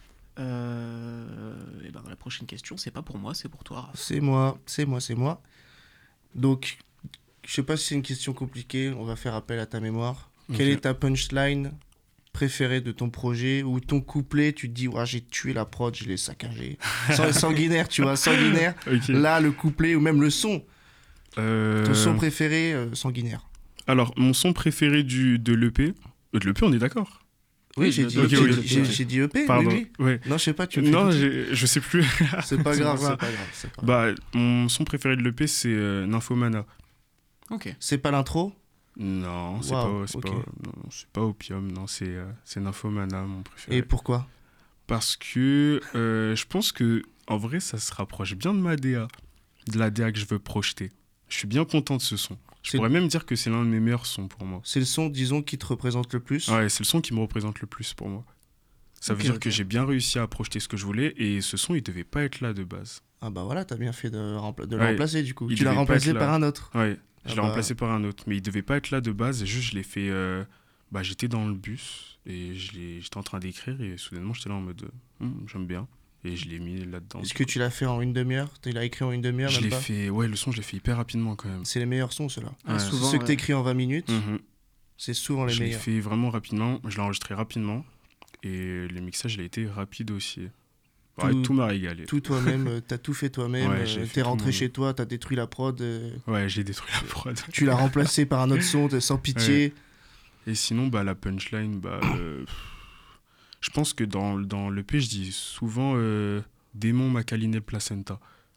Speaker 1: Euh, et ben, la prochaine question, c'est pas pour moi, c'est pour toi, Raph.
Speaker 2: C'est moi, c'est moi, c'est moi. Donc, je sais pas si c'est une question compliquée, on va faire appel à ta mémoire. Quelle
Speaker 3: Ok.
Speaker 2: est ta punchline préférée de ton projet ou ton couplet, tu te dis, ouais, j'ai tué la prod, je l'ai saccagé. Sang- sanguinaire, tu vois, sanguinaire.
Speaker 3: Ok.
Speaker 2: Là, le couplet ou même le son.
Speaker 3: Euh,
Speaker 2: Ton son préféré, euh, sanguinaire.
Speaker 3: Alors, mon son préféré du, de l'E P, euh, de l'E P, on est d'accord.
Speaker 2: Oui,
Speaker 1: Oui,
Speaker 2: j'ai
Speaker 1: le-
Speaker 2: dit,
Speaker 3: ok,
Speaker 2: j'ai-
Speaker 3: oui,
Speaker 2: j'ai-
Speaker 3: ok.
Speaker 2: j'ai dit E P,
Speaker 3: Pardon.
Speaker 2: oui, oui.
Speaker 3: Ouais.
Speaker 2: Non, je sais pas, tu me fais
Speaker 3: Non,
Speaker 2: douter.
Speaker 3: j'ai- je sais plus.
Speaker 2: C'est pas
Speaker 3: C'est
Speaker 2: grave,
Speaker 3: pour ça.
Speaker 2: c'est pas grave. c'est pas grave.
Speaker 3: Bah, mon son préféré de l'E P, c'est euh, Nymphomana.
Speaker 1: Ok.
Speaker 2: C'est pas l'intro?
Speaker 3: Non, c'est
Speaker 2: Waouh,
Speaker 3: pas, c'est
Speaker 2: ok.
Speaker 3: pas, non, c'est pas Opium, non, c'est euh, c'est Nymphomana, mon préféré.
Speaker 2: Et pourquoi?
Speaker 3: Parce que euh, je pense que, en vrai, ça se rapproche bien de ma D A, de la D A que je veux projeter. Je suis bien content de ce son. Je
Speaker 2: C'est-
Speaker 3: pourrais même dire que c'est l'un de mes meilleurs sons pour moi.
Speaker 2: C'est le son, disons, qui te représente le plus?
Speaker 3: Ouais, c'est le son qui me représente le plus pour moi. Ça veut
Speaker 1: Ok,
Speaker 3: dire
Speaker 1: ok.
Speaker 3: que j'ai bien réussi à projeter ce que je voulais et ce son, il devait pas être là de base.
Speaker 2: Ah bah voilà, t'as bien fait de, rempla- de le
Speaker 3: Ouais,
Speaker 2: remplacer du coup.
Speaker 3: il
Speaker 2: Tu l'as
Speaker 3: devait pas
Speaker 2: remplacé
Speaker 3: être là.
Speaker 2: par un autre.
Speaker 3: Ouais, je
Speaker 2: Ah
Speaker 3: l'ai
Speaker 2: bah.
Speaker 3: remplacé par un autre, mais il devait pas être là de base et juste je l'ai fait. euh, Bah, j'étais dans le bus et je l'ai- j'étais en train d'écrire et soudainement j'étais là en mode Hum, j'aime bien et je l'ai mis là-dedans.
Speaker 2: Est-ce que tu l'as fait en une demi-heure? Tu l'as écrit en une demi-heure,
Speaker 3: Je
Speaker 2: même
Speaker 3: l'ai
Speaker 2: pas?
Speaker 3: fait, ouais, le son je l'ai fait hyper rapidement quand même.
Speaker 2: C'est les meilleurs sons, ceux-là.
Speaker 1: Ouais,
Speaker 3: Ouais.
Speaker 1: souvent,
Speaker 2: Ceux que
Speaker 1: ouais.
Speaker 2: t'écris en vingt minutes,
Speaker 3: Mhm.
Speaker 2: c'est souvent les
Speaker 3: Je l'ai
Speaker 2: meilleurs.
Speaker 3: fait vraiment rapidement, je l'ai enregistré rapidement et le mixage il a été rapide aussi. Ouais,
Speaker 2: Tout-
Speaker 3: tout m'a régalé.
Speaker 2: Tout toi-même, euh, t'as tout fait toi-même.
Speaker 3: Ouais,
Speaker 2: euh,
Speaker 3: j'ai fait
Speaker 2: T'es
Speaker 3: tout
Speaker 2: rentré
Speaker 3: moi-même.
Speaker 2: chez toi, t'as détruit la prod. euh,
Speaker 3: Ouais, j'ai détruit la prod.
Speaker 2: Tu l'as remplacé par un autre son de- sans pitié.
Speaker 3: Et sinon, bah, la punchline, bah, euh, je pense que dans, dans l'E P, je dis souvent euh, démon m'a câliné le placenta.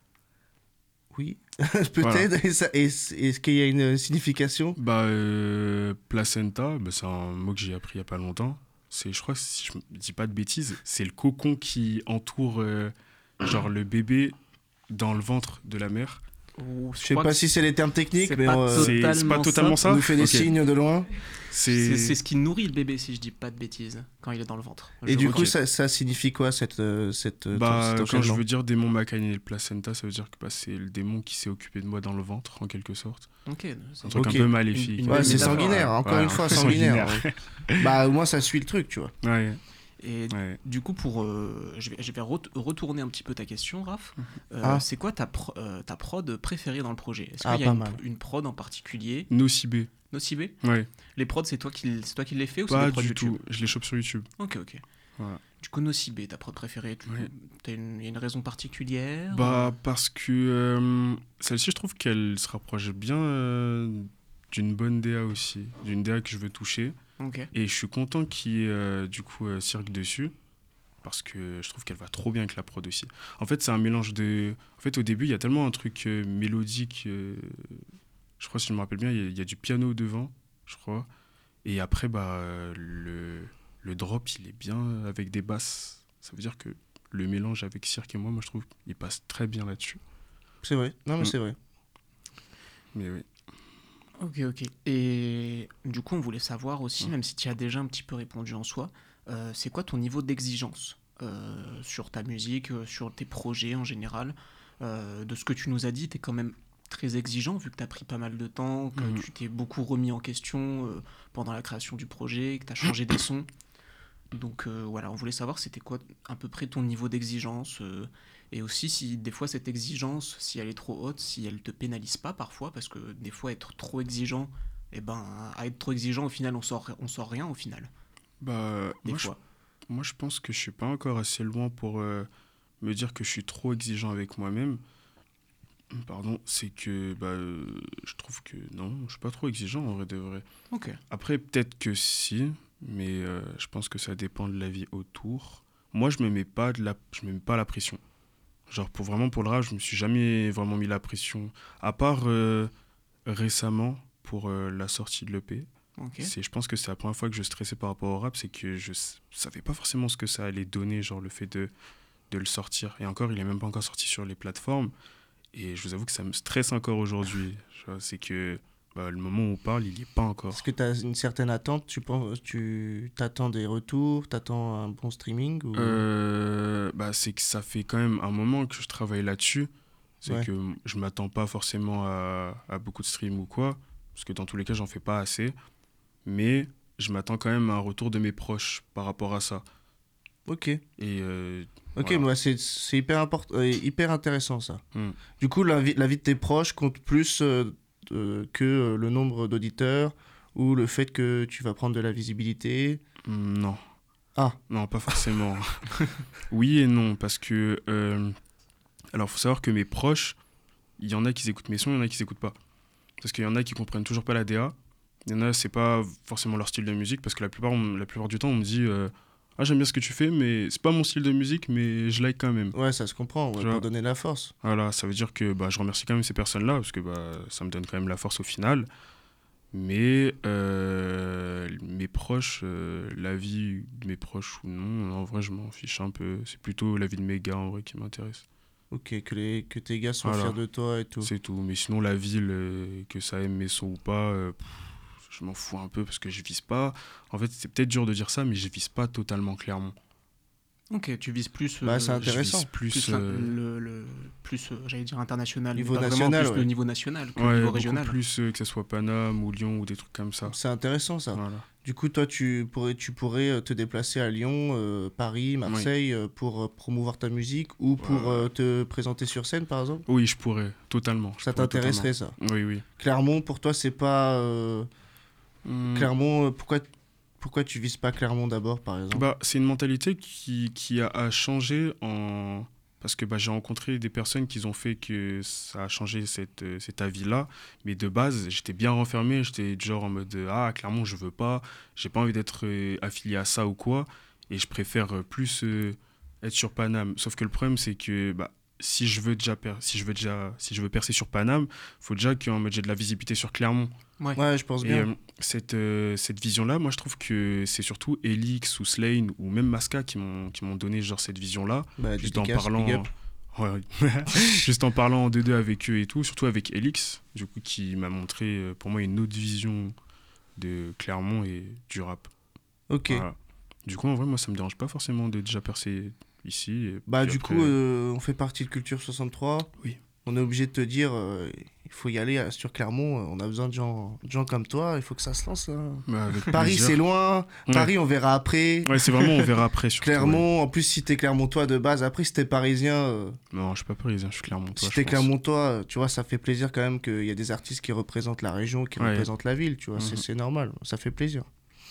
Speaker 2: Oui, peut-être. Et ça- et- Est-ce qu'il y a une signification?
Speaker 3: Bah, euh, placenta, bah, c'est un mot que j'ai appris il y a pas longtemps. C'est, je crois, que si je ne dis pas de bêtises, c'est le cocon qui entoure euh, genre le bébé dans le ventre de la mère.
Speaker 1: Ou-
Speaker 2: Je sais
Speaker 1: crois
Speaker 2: pas
Speaker 1: que
Speaker 2: si c'est les termes techniques,
Speaker 1: c'est
Speaker 2: mais
Speaker 1: pas
Speaker 2: euh,
Speaker 3: C'est c'est pas
Speaker 1: totalement
Speaker 3: totalement
Speaker 1: ça.
Speaker 3: ça.
Speaker 2: on nous fait des
Speaker 3: Ok.
Speaker 2: signes de loin.
Speaker 1: C'est
Speaker 3: C'est
Speaker 1: c'est ce qui nourrit le bébé, si je dis pas de bêtises, quand il est dans le ventre.
Speaker 2: Et
Speaker 1: Je
Speaker 2: du
Speaker 1: vois.
Speaker 2: coup, ça, ça signifie quoi, cette, euh, cette, euh,
Speaker 3: bah,
Speaker 2: cet
Speaker 3: quand je
Speaker 2: enchaînement?
Speaker 3: veux dire démon m'a câliné le placenta, ça veut dire que bah, c'est le démon qui s'est occupé de moi dans le ventre, en quelque sorte.
Speaker 1: Ok,
Speaker 3: Un
Speaker 1: c'est-
Speaker 3: truc
Speaker 2: Ok.
Speaker 3: un peu maléfique.
Speaker 1: Une- une
Speaker 2: Ouais,
Speaker 1: belle
Speaker 2: c'est
Speaker 1: métaphore,
Speaker 2: sanguinaire,
Speaker 3: ouais.
Speaker 2: encore
Speaker 3: Ouais,
Speaker 2: une fois,
Speaker 3: un peu
Speaker 2: sanguinaire.
Speaker 3: sanguinaire.
Speaker 2: Bah, au moins, ça suit le truc, tu vois.
Speaker 3: Ouais,
Speaker 1: Et
Speaker 3: ouais.
Speaker 1: du coup, pour, euh, je vais, je vais ret- retourner un petit peu ta question, Raph. Euh,
Speaker 2: Ah.
Speaker 1: C'est quoi ta, pro- euh, ta prod préférée dans le projet? Est-ce
Speaker 2: Ah,
Speaker 1: qu'il y a
Speaker 2: pas
Speaker 1: une,
Speaker 2: mal.
Speaker 1: une prod en particulier?
Speaker 3: Nocibé.
Speaker 1: Nocibé?
Speaker 3: Ouais.
Speaker 1: Les prods, c'est toi qui, c'est toi qui les fais ou c'est
Speaker 3: Pas
Speaker 1: des prods
Speaker 3: du
Speaker 1: YouTube?
Speaker 3: tout. Je les chope sur YouTube.
Speaker 1: Ok, ok.
Speaker 3: Voilà.
Speaker 1: Du coup, Nocibé, ta prod préférée, tu
Speaker 3: Ouais.
Speaker 1: as une, y a une raison particulière?
Speaker 3: Bah, parce que euh, celle-ci, je trouve qu'elle se rapproche bien euh, d'une bonne D A aussi. D'une D A que je veux toucher.
Speaker 1: Ok.
Speaker 3: Et je suis content qu'il y ait euh, du coup euh, Cirque dessus. Parce que je trouve qu'elle va trop bien avec la prod aussi. En fait, c'est un mélange de. En fait, au début, il y a tellement un truc euh, mélodique. euh, Je crois, si je me rappelle bien, il y, a- il y a du piano devant, je crois. Et après, bah, euh, le, le drop, il est bien avec des basses. Ça veut dire que le mélange avec Cirque et moi, moi, je trouve qu'il passe très bien là-dessus.
Speaker 2: C'est vrai. Non, mais
Speaker 3: Mm.
Speaker 2: c'est vrai.
Speaker 3: Mais oui.
Speaker 1: Ok, ok. Et du coup, on voulait savoir aussi,
Speaker 3: Ouais.
Speaker 1: même si tu as déjà un petit peu répondu en soi, euh, c'est quoi ton niveau d'exigence euh, sur ta musique, euh, sur tes projets en général. Euh, de ce que tu nous as dit, tu es quand même très exigeant vu que tu as pris pas mal de temps, que
Speaker 3: Mhm.
Speaker 1: tu t'es beaucoup remis en question euh, pendant la création du projet, que tu as changé des sons. Donc euh, voilà, on voulait savoir c'était quoi à peu près ton niveau d'exigence euh, et aussi si des fois cette exigence, si elle est trop haute, si elle te pénalise pas parfois, parce que des fois être trop exigeant, et ben à être trop exigeant au final on sort, on sort rien au final,
Speaker 3: Bah,
Speaker 1: des
Speaker 3: moi, je,
Speaker 1: fois.
Speaker 3: moi, je pense que je suis pas encore assez loin pour euh, me dire que je suis trop exigeant avec moi-même. Pardon, c'est que bah, euh, je trouve que non, je suis pas trop exigeant en vrai de vrai.
Speaker 1: Ok.
Speaker 3: Après, peut-être que si, mais euh, je pense que ça dépend de la vie autour. Moi, je me mets pas de la, je me mets pas la pression. Genre, pour vraiment pour le rap, je me suis jamais vraiment mis la pression. À part euh, récemment, pour euh, la sortie de l'E P.
Speaker 1: Ok.
Speaker 3: C'est, je pense que c'est la première fois que je stressais par rapport au rap, c'est que je s- savais pas forcément ce que ça allait donner, genre le fait de, de le sortir. Et encore, il est même pas encore sorti sur les plateformes. Et je vous avoue que ça me stresse encore aujourd'hui. Genre, c'est que bah, le moment où on parle, il y est pas
Speaker 2: Est-ce
Speaker 3: encore.
Speaker 2: que tu as une certaine attente? Tu penses, tu t'attends des retours? T'attends un bon streaming ou...
Speaker 3: Euh, bah, c'est que ça fait quand même un moment que je travaille là-dessus. C'est
Speaker 2: Ouais.
Speaker 3: que je m'attends pas forcément à, à beaucoup de streams ou quoi, parce que dans tous les cas, j'en fais pas assez. Mais je m'attends quand même à un retour de mes proches par rapport à ça.
Speaker 2: Ok.
Speaker 3: Et euh,
Speaker 2: Ok,
Speaker 3: voilà.
Speaker 2: moi c'est c'est hyper important, euh, hyper intéressant ça.
Speaker 3: Hmm.
Speaker 2: Du coup, la vie, la vie de tes proches compte plus euh, euh, que euh, le nombre d'auditeurs ou le fait que tu vas prendre de la visibilité.
Speaker 3: Hmm, non,
Speaker 2: Ah,
Speaker 3: non, pas forcément. Oui et non, parce que euh, alors faut savoir que mes proches, il y en a qui écoutent mes sons, il y en a qui n'écoutent pas. Parce qu'il y en a qui comprennent toujours pas la D A. Il y en a, c'est pas forcément leur style de musique, parce que la plupart, on- la plupart du temps, on me dit euh, ah, j'aime bien ce que tu fais, mais c'est pas mon style de musique, mais je like quand même.
Speaker 2: ouais, ça se comprend, ouais,
Speaker 3: Tu
Speaker 2: pour
Speaker 3: vois.
Speaker 2: donner de la force.
Speaker 3: Voilà, ça veut dire que bah, je remercie quand même ces personnes-là, parce que bah, ça me donne quand même la force au final. Mais euh, mes proches, euh, la vie de mes proches ou non, en vrai, je m'en fiche un peu. C'est plutôt la vie de mes gars, en vrai, qui m'intéresse.
Speaker 2: Ok, que, les, que tes gars soient
Speaker 3: Voilà.
Speaker 2: fiers de toi et tout.
Speaker 3: C'est tout. Mais sinon, la ville, euh, que ça aime mes sons ou pas, euh, pff, je m'en fous un peu parce que je vise pas. En fait, c'est peut-être dur de dire ça, mais je vise pas totalement Clermont.
Speaker 1: Ok, tu vises plus,
Speaker 2: Bah,
Speaker 1: euh,
Speaker 2: c'est
Speaker 3: Je
Speaker 2: intéressant.
Speaker 3: vise plus.
Speaker 1: plus l'in-
Speaker 3: euh,
Speaker 1: le, le- plus euh, j'allais dire international,
Speaker 2: Niveau
Speaker 1: mais pas
Speaker 2: national,
Speaker 1: vraiment, plus
Speaker 2: ouais.
Speaker 1: le niveau national que le
Speaker 3: ouais,
Speaker 1: niveau
Speaker 3: beaucoup
Speaker 1: régional.
Speaker 3: plus euh, que ce soit Paname ou Lyon ou des trucs comme ça.
Speaker 2: C'est intéressant ça.
Speaker 3: Voilà.
Speaker 2: Du coup, toi, tu pourrais, tu pourrais euh, te déplacer à Lyon, euh, Paris, Marseille euh, pour euh, promouvoir ta musique ou pour
Speaker 3: Ouais.
Speaker 2: euh, te présenter sur scène, par exemple.
Speaker 3: Oui, je pourrais, totalement. je
Speaker 2: Ça
Speaker 3: pourrais
Speaker 2: t'intéresserait, ça.
Speaker 3: totalement. Oui, oui.
Speaker 2: Clermont, pour toi, c'est pas... euh,
Speaker 3: Hmm,
Speaker 2: Clermont, euh, pourquoi, pourquoi tu vises pas Clermont d'abord, par exemple?
Speaker 3: Bah, c'est une mentalité qui, qui a, a changé en... Parce que bah, j'ai rencontré des personnes qui ont fait que ça a changé cette, euh, cet avis-là. Mais de base, j'étais bien renfermé. J'étais du genre en mode euh, ah, clairement, je veux pas. J'ai pas envie d'être euh, affilié à ça ou quoi. Et je préfère euh, plus euh, être sur Paname. Sauf que le problème, c'est que bah, si je veux déjà, per- si je veux déjà si je veux percer sur Paname, faut déjà que en mode, j'ai de la visibilité sur Clermont.
Speaker 1: Ouais.
Speaker 2: Ouais, je pense
Speaker 3: Et
Speaker 2: bien.
Speaker 3: euh, cette, euh, cette vision-là, moi je trouve que c'est surtout Elix ou Slane ou même Masca qui m'ont qui m'ont donné genre cette vision-là,
Speaker 2: Bah,
Speaker 3: juste en
Speaker 2: dédicace,
Speaker 3: parlant,
Speaker 2: big up.
Speaker 3: ouais, juste en parlant en deux deux avec eux et tout, surtout avec Elix, du coup qui m'a montré euh, pour moi une autre vision de Clermont et du rap.
Speaker 2: Ok.
Speaker 3: Voilà. Du coup en vrai moi ça me dérange pas forcément de déjà percer ici. Et
Speaker 2: Bah,
Speaker 3: puis
Speaker 2: du
Speaker 3: après,
Speaker 2: coup, euh, on fait partie de Culture soixante-trois.
Speaker 3: Oui.
Speaker 2: On est obligé de te dire, euh, il faut y aller euh, sur Clermont. euh, On a besoin de gens, de gens comme toi. Il faut que ça se lance. Là.
Speaker 3: bah, avec
Speaker 2: Paris,
Speaker 3: plaisir.
Speaker 2: c'est loin.
Speaker 3: Ouais.
Speaker 2: Paris, on verra après.
Speaker 3: Ouais, c'est vraiment on verra après surtout. ouais.
Speaker 2: Clermont, en plus, si t'es Clermontois de base, après, si t'es parisien, euh,
Speaker 3: Non, je suis pas parisien, je suis Clermontois.
Speaker 2: si
Speaker 3: je
Speaker 2: t'es
Speaker 3: pense.
Speaker 2: Clermontois, euh, tu vois, ça fait plaisir quand même qu'il y a des artistes qui représentent la région, qui
Speaker 3: Ouais.
Speaker 2: représentent la ville, tu vois, c'est
Speaker 3: Mhm.
Speaker 2: c'est normal, ça fait plaisir.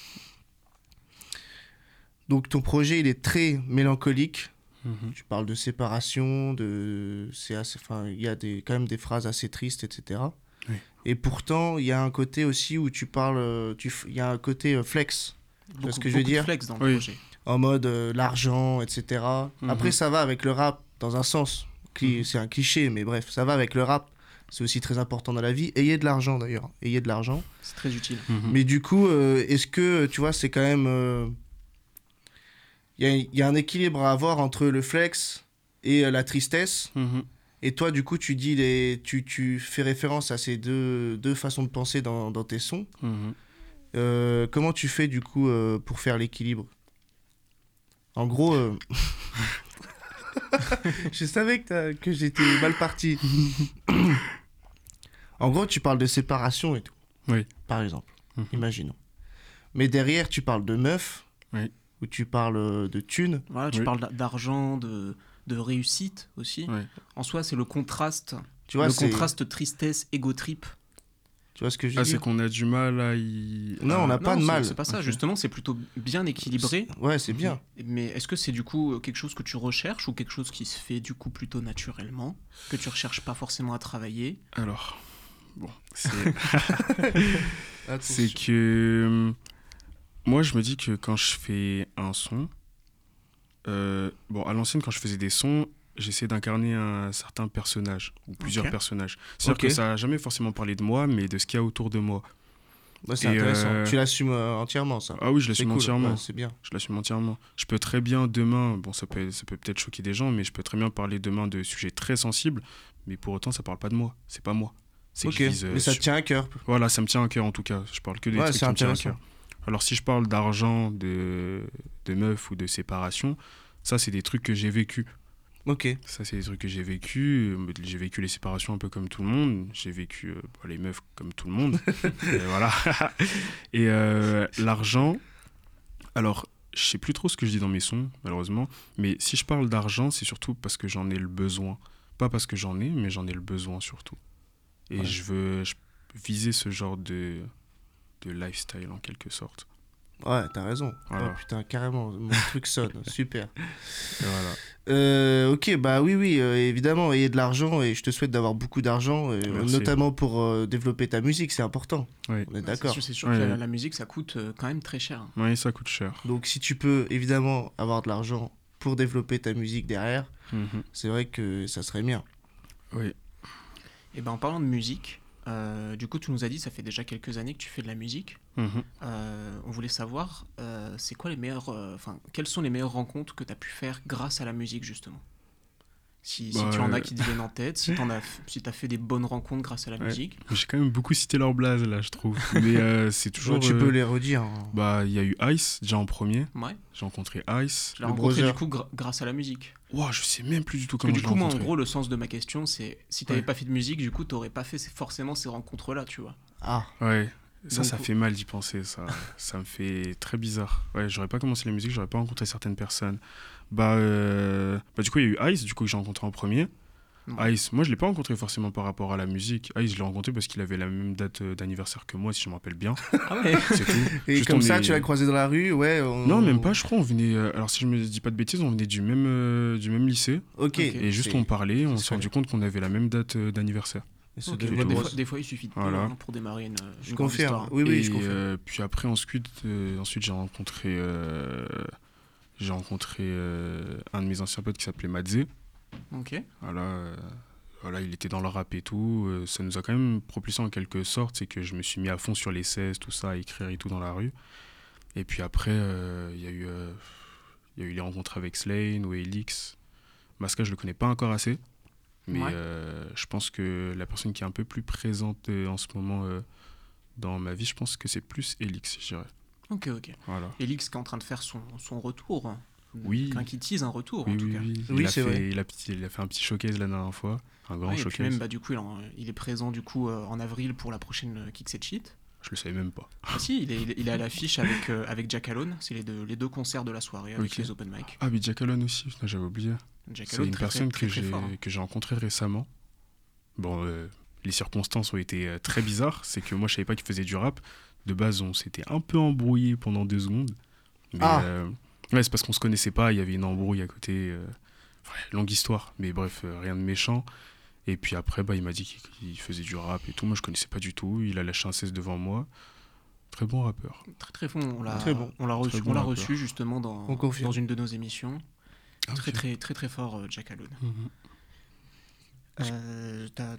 Speaker 2: Donc ton projet, il est très mélancolique.
Speaker 3: Mhm.
Speaker 2: Tu parles de séparation, de, c'est assez, enfin, il y a des, quand même des phrases assez tristes, et cetera.
Speaker 3: Oui.
Speaker 2: Et pourtant, il y a un côté aussi où tu parles, euh, tu, f- il y a un côté euh, flex,
Speaker 1: Beaucoup,
Speaker 2: ce que je veux
Speaker 1: beaucoup de
Speaker 2: dire.
Speaker 1: flex dans le
Speaker 3: Oui.
Speaker 1: projet.
Speaker 2: en mode euh, l'argent, et cetera.
Speaker 3: Mhm.
Speaker 2: Après, ça va avec le rap dans un sens. Cli-
Speaker 3: Mhm.
Speaker 2: C'est un cliché, mais bref, ça va avec le rap. c'est aussi très important dans la vie. Ayez de l'argent d'ailleurs, ayez de l'argent.
Speaker 1: C'est très utile.
Speaker 3: Mhm.
Speaker 2: Mais du coup, euh, est-ce que, tu vois, c'est quand même... Il euh, y, y a un équilibre à avoir entre le flex et euh, la tristesse.
Speaker 3: Mhm.
Speaker 2: Et toi, du coup, tu, dis les, tu, tu fais référence à ces deux, deux façons de penser dans, dans tes sons.
Speaker 3: Mhm.
Speaker 2: Euh, comment tu fais, du coup, euh, pour faire l'équilibre? En gros... euh, je savais que, t'as- que j'étais mal parti. En gros, tu parles de séparation et tout.
Speaker 3: Oui.
Speaker 2: Par exemple,
Speaker 3: Mhm.
Speaker 2: imaginons. Mais derrière, tu parles de meuf.
Speaker 3: Oui.
Speaker 2: Ou tu parles euh, de thunes.
Speaker 1: Voilà, tu
Speaker 3: Oui.
Speaker 1: parles d'a- d'argent, de, de réussite aussi.
Speaker 3: Oui.
Speaker 1: En soi, c'est le contraste.
Speaker 2: Tu vois,
Speaker 1: le
Speaker 2: c'est-
Speaker 1: contraste tristesse, ego trip.
Speaker 2: Tu vois ce que je veux
Speaker 3: Ah,
Speaker 2: dire?
Speaker 3: c'est qu'on a du mal à y.
Speaker 2: Non, on
Speaker 3: à-
Speaker 2: n'a pas
Speaker 1: Non,
Speaker 2: de
Speaker 1: c'est-
Speaker 2: mal.
Speaker 1: C'est pas ça,
Speaker 3: Ok.
Speaker 1: justement, c'est plutôt bien équilibré.
Speaker 2: Ouais, c'est bien.
Speaker 1: Mais est-ce que c'est du coup quelque chose que tu recherches ou quelque chose qui se fait du coup plutôt naturellement, que tu recherches pas forcément à travailler?
Speaker 3: Alors, bon, c'est
Speaker 2: Attention.
Speaker 3: c'est que euh, moi, je me dis que quand je fais un son, euh, bon, à l'ancienne, quand je faisais des sons, j'essayais d'incarner un certain personnage ou plusieurs
Speaker 1: Ok.
Speaker 3: personnages. C'est-à-dire
Speaker 2: Ok.
Speaker 3: que ça n'a jamais forcément parlé de moi, mais de ce qu'il y a autour de moi.
Speaker 2: Ouais, c'est
Speaker 3: Et,
Speaker 2: intéressant.
Speaker 3: euh,
Speaker 2: Tu l'assumes euh, entièrement, ça.
Speaker 3: Ah oui, je
Speaker 2: C'est
Speaker 3: l'assume
Speaker 2: cool.
Speaker 3: entièrement.
Speaker 2: Ouais, c'est bien.
Speaker 3: Je l'assume entièrement. Je peux très bien demain, bon, ça peut, ça peut peut-être choquer des gens, mais je peux très bien parler demain de sujets très sensibles, mais pour autant, ça parle pas de moi. C'est pas moi. C'est que
Speaker 2: Ok,
Speaker 3: je vise, euh,
Speaker 2: mais ça te
Speaker 3: sur-
Speaker 2: tient à cœur.
Speaker 3: Voilà, ça me tient à cœur en tout cas. Je parle que des
Speaker 2: Ouais,
Speaker 3: trucs
Speaker 2: c'est
Speaker 3: qui me tiennent à
Speaker 2: intéressant.
Speaker 3: cœur. Alors si je parle d'argent, de, de meuf ou de séparation, ça c'est des trucs que j'ai vécu.
Speaker 2: Ok.
Speaker 3: Ça c'est des trucs que j'ai vécu. Euh, J'ai vécu les séparations un peu comme tout le monde. J'ai vécu euh, bah, les meufs comme tout le monde. Et voilà. Et euh, l'argent, alors je sais plus trop ce que je dis dans mes sons, malheureusement. Mais si je parle d'argent, c'est surtout parce que j'en ai le besoin. Pas parce que j'en ai, mais j'en ai le besoin surtout. Et
Speaker 2: Ouais.
Speaker 3: je veux je- viser ce genre de, de lifestyle en quelque sorte.
Speaker 2: Ouais, t'as raison.
Speaker 3: Voilà.
Speaker 2: Oh putain, carrément, mon truc sonne. Super.
Speaker 3: Et voilà.
Speaker 2: Euh, ok, bah oui, oui, euh, évidemment, ayez de l'argent et je te souhaite d'avoir beaucoup d'argent, euh,
Speaker 3: Merci.
Speaker 2: notamment pour euh, développer ta musique, c'est important.
Speaker 3: Oui.
Speaker 2: On est d'accord.
Speaker 1: C'est sûr, c'est sûr
Speaker 3: Ouais.
Speaker 1: que la, la musique, ça coûte euh, quand même très cher.
Speaker 3: Oui, ça coûte cher.
Speaker 2: Donc si tu peux évidemment avoir de l'argent pour développer ta musique derrière,
Speaker 3: Mhm.
Speaker 2: c'est vrai que ça serait bien.
Speaker 3: Oui.
Speaker 1: Et ben en parlant de musique, euh, du coup, tu nous as dit, ça fait déjà quelques années que tu fais de la musique.
Speaker 3: Mhm.
Speaker 1: Euh, on voulait savoir, euh, c'est quoi les meilleures, euh, enfin, quelles sont les meilleures rencontres que tu as pu faire grâce à la musique justement? Si, si
Speaker 3: Bah,
Speaker 1: tu en as
Speaker 3: euh,
Speaker 1: qui te viennent en tête, si tu si as fait des bonnes rencontres grâce à la
Speaker 3: Ouais.
Speaker 1: musique.
Speaker 3: J'ai quand même beaucoup cité leur blaze là, je trouve. Mais euh, c'est toujours.
Speaker 2: tu
Speaker 3: euh,
Speaker 2: peux les redire. hein.
Speaker 3: Bah, il y a eu Ice déjà en premier.
Speaker 1: Ouais,
Speaker 3: J'ai rencontré Ice.
Speaker 1: je l'ai
Speaker 2: Le
Speaker 1: rencontré
Speaker 2: brother.
Speaker 1: du coup gra- grâce à la musique.
Speaker 3: Ouah, je sais même plus du tout
Speaker 1: Parce que
Speaker 3: comment
Speaker 1: du
Speaker 3: je l'ai
Speaker 1: coup, moi, en
Speaker 3: rencontré.
Speaker 1: gros, le sens de ma question, c'est si t'avais
Speaker 3: Ouais.
Speaker 1: pas fait de musique, du coup, t'aurais pas fait ces- forcément ces rencontres-là, tu vois.
Speaker 2: Ah,
Speaker 3: Ouais. Ça,
Speaker 1: Donc-
Speaker 3: ça fait mal d'y penser, ça. Ça me fait très bizarre. Ouais, j'aurais pas commencé la musique, j'aurais pas rencontré certaines personnes. Bah, euh, bah du coup, il y a eu Ice, du coup, que j'ai rencontré en premier.
Speaker 1: Ouais.
Speaker 3: Ice, moi, je l'ai pas rencontré forcément par rapport à la musique. Ice, je l'ai rencontré parce qu'il avait la même date euh, d'anniversaire que moi, si je me rappelle bien.
Speaker 1: Ah ouais.
Speaker 3: C'est tout.
Speaker 2: et
Speaker 3: Juste,
Speaker 2: comme
Speaker 3: on
Speaker 2: ça,
Speaker 3: est-
Speaker 2: tu l'as croisé dans la rue, ouais. on-
Speaker 3: Non, même pas, je crois, on venait... euh, alors, si je me dis pas de bêtises, on venait du même, euh, du même lycée.
Speaker 2: Ok.
Speaker 1: Ok.
Speaker 3: Et juste,
Speaker 2: C'est-
Speaker 3: on parlait, on
Speaker 2: c'est
Speaker 3: s'est rendu compte qu'on avait la même date euh, d'anniversaire.
Speaker 2: ça
Speaker 1: Ok,
Speaker 2: devait
Speaker 1: bon,
Speaker 2: être
Speaker 1: des,
Speaker 2: drôle.
Speaker 1: fois, des fois, il suffit de peu
Speaker 3: Voilà.
Speaker 1: hein, pour démarrer une,
Speaker 2: Je
Speaker 1: une grande
Speaker 2: confirme.
Speaker 1: histoire.
Speaker 2: Oui, oui,
Speaker 3: Et
Speaker 2: je confirme.
Speaker 3: euh, puis après, ensuite, euh, ensuite j'ai rencontré, euh, j'ai rencontré euh, un de mes anciens potes qui s'appelait Madze.
Speaker 1: Ok.
Speaker 3: Voilà, euh, voilà, il était dans le rap et tout. Euh, ça nous a quand même propulsé en quelque sorte. C'est que je me suis mis à fond sur les seize, tout ça, à écrire et tout dans la rue. Et puis après, euh, il y a eu, euh, il y a eu les rencontres avec Slane ou Elix. Masca, je le connais pas encore assez. Mais
Speaker 1: Ouais.
Speaker 3: euh, je pense que la personne qui est un peu plus présente euh, en ce moment euh, dans ma vie, je pense que c'est plus Elix, je dirais.
Speaker 1: Ok, ok.
Speaker 3: Voilà.
Speaker 1: Elix qui est en train de faire son, son retour. hein.
Speaker 3: Oui.
Speaker 1: Enfin, qui tease un retour,
Speaker 3: Oui,
Speaker 1: en tout
Speaker 3: oui,
Speaker 1: cas.
Speaker 3: oui.
Speaker 2: Oui,
Speaker 3: il, a
Speaker 2: c'est
Speaker 3: fait,
Speaker 2: vrai.
Speaker 3: il, a, petit- il a fait un petit showcase la dernière fois. Un grand
Speaker 1: Ouais, et
Speaker 3: showcase.
Speaker 1: puis même, bah, du coup, il, en- il est présent du coup euh, en avril pour la prochaine euh, Kicks and Cheat.
Speaker 3: Je le savais même pas.
Speaker 1: Ah si, il est, il est- il est à l'affiche avec, euh, avec Jack Alone. C'est les deux, les deux concerts de la soirée avec
Speaker 3: Ok.
Speaker 1: les open mic.
Speaker 3: Ah, mais Jack Alone aussi, putain, j'avais oublié.
Speaker 1: Jack
Speaker 3: C'est
Speaker 1: Alone,
Speaker 3: une
Speaker 1: très,
Speaker 3: personne
Speaker 1: très,
Speaker 3: que
Speaker 1: très, très
Speaker 3: j'ai
Speaker 1: fort, hein.
Speaker 3: que j'ai rencontrée récemment. Bon, euh, les circonstances ont été euh, très bizarres. C'est que moi, je savais pas qu'il faisait du rap. De base, on s'était un peu embrouillé pendant deux secondes. Mais,
Speaker 2: Ah.
Speaker 3: euh, ouais, c'est parce qu'on se connaissait pas. Il y avait une embrouille à côté. euh, ouais, longue histoire. Mais bref, euh, rien de méchant. Et puis après, bah, il m'a dit qu'il qu'il faisait du rap et tout. Moi, je connaissais pas du tout. Il a lâché un seize devant moi. Très bon rappeur.
Speaker 1: Très très bon. On l'a,
Speaker 2: Très bon.
Speaker 1: on l'a reçu,
Speaker 3: Très bon
Speaker 1: on l'a
Speaker 3: rappeur.
Speaker 1: reçu justement dans,
Speaker 2: On confirme.
Speaker 1: dans une de nos émissions.
Speaker 3: Ah,
Speaker 1: Très
Speaker 3: ok.
Speaker 1: très très très fort, euh, Jack Alone.
Speaker 3: Mhm.
Speaker 1: Euh, t'as-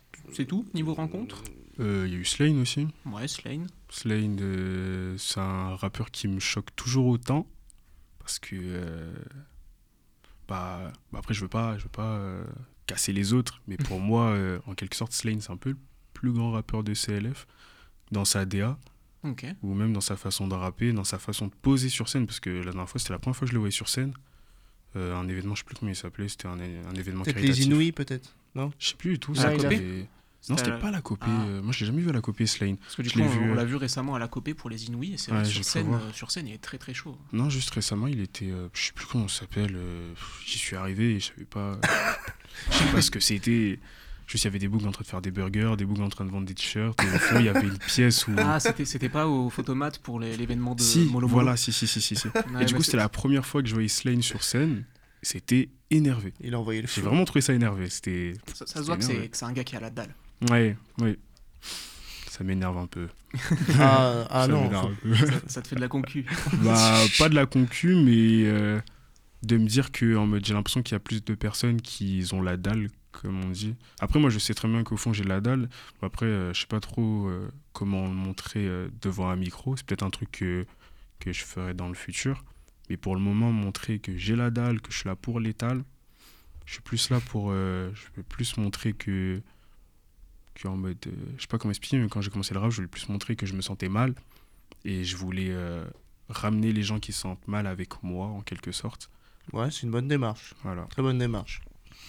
Speaker 1: C'est tout niveau rencontre?
Speaker 3: Il euh, y a eu Slane aussi.
Speaker 1: Ouais, Slane.
Speaker 3: Slane, euh, c'est un rappeur qui me choque toujours autant. Parce que. Euh, bah, bah, après, je veux pas, je veux pas euh, casser les autres. Mais pour moi, euh, en quelque sorte, Slane, c'est un peu le plus grand rappeur de C L F. Dans sa D A.
Speaker 1: Ok.
Speaker 3: Ou même dans sa façon de rapper, dans sa façon de poser sur scène. Parce que la dernière fois, c'était la première fois que je le voyais sur scène. Euh, un événement, je sais plus comment il s'appelait. C'était un, un événement
Speaker 2: Peut-être
Speaker 3: caritatif.
Speaker 2: les Inouïs, peut-être, non?
Speaker 3: Je sais plus du tout.
Speaker 1: À la
Speaker 3: c'était-
Speaker 1: Copée
Speaker 3: Non,
Speaker 1: C'était
Speaker 3: c'était
Speaker 1: à la-
Speaker 3: pas la Copée.
Speaker 1: Ah.
Speaker 3: euh, Moi, je l'ai jamais vu à la Copée, Slane.
Speaker 1: Parce que du
Speaker 3: Je
Speaker 1: coup,
Speaker 3: l'ai
Speaker 1: on,
Speaker 3: vu,
Speaker 1: on
Speaker 3: euh,
Speaker 1: l'a vu récemment à la Copée pour les Inouïs, et c'est vrai
Speaker 3: Ouais,
Speaker 1: que
Speaker 3: j'ai
Speaker 1: sur
Speaker 3: cru
Speaker 1: scène,
Speaker 3: voir.
Speaker 1: euh, sur scène, il est très très chaud.
Speaker 3: Non, juste récemment, il était. Euh, je sais plus comment ça s'appelle. euh, J'y suis arrivé et je savais pas. Je sais pas ce que c'était. Juste, il y avait des bougs en train de faire des burgers, des bougs en train de vendre des t-shirts. Et au fond, il y avait une pièce où.
Speaker 1: Ah, c'était, c'était pas au Photomat pour les- l'événement de
Speaker 3: si,
Speaker 1: Molo Molo.
Speaker 3: voilà, si, si, si, si. si.
Speaker 1: Ouais,
Speaker 3: et du
Speaker 1: bah,
Speaker 3: coup,
Speaker 1: c'est-
Speaker 3: c'était la première fois que je voyais Slane sur scène. C'était énervé.
Speaker 2: Il a envoyé le
Speaker 3: J'ai
Speaker 2: feu.
Speaker 3: vraiment trouvé ça énervé. C'était.
Speaker 1: Ça, ça se voit que c'est,
Speaker 3: énervé.
Speaker 1: que c'est un gars qui a la dalle.
Speaker 3: Ouais, oui. Ça m'énerve un peu.
Speaker 2: Ah, ah
Speaker 3: Ça
Speaker 2: non,
Speaker 3: m'énerve
Speaker 2: faut-
Speaker 3: un peu.
Speaker 1: Ça, ça te fait de la concu.
Speaker 3: Bah, pas de la concu, mais euh, de me dire que en mode, j'ai l'impression qu'il y a plus de personnes qui ont la dalle, comme on dit. Après, moi, je sais très bien qu'au fond, j'ai la dalle. Après, euh, je sais pas trop euh, comment le montrer euh, devant un micro. C'est peut-être un truc que, que je ferai dans le futur. Mais pour le moment, montrer que j'ai la dalle, que je suis là pour l'étal, je suis plus là pour... euh, je peux plus montrer que... que en mode... euh, je sais pas comment expliquer, mais quand j'ai commencé le rap, je voulais plus montrer que je me sentais mal. Et je voulais euh, ramener les gens qui se sentent mal avec moi, en quelque sorte.
Speaker 2: ouais, c'est une bonne démarche.
Speaker 3: Voilà.
Speaker 2: Très bonne démarche.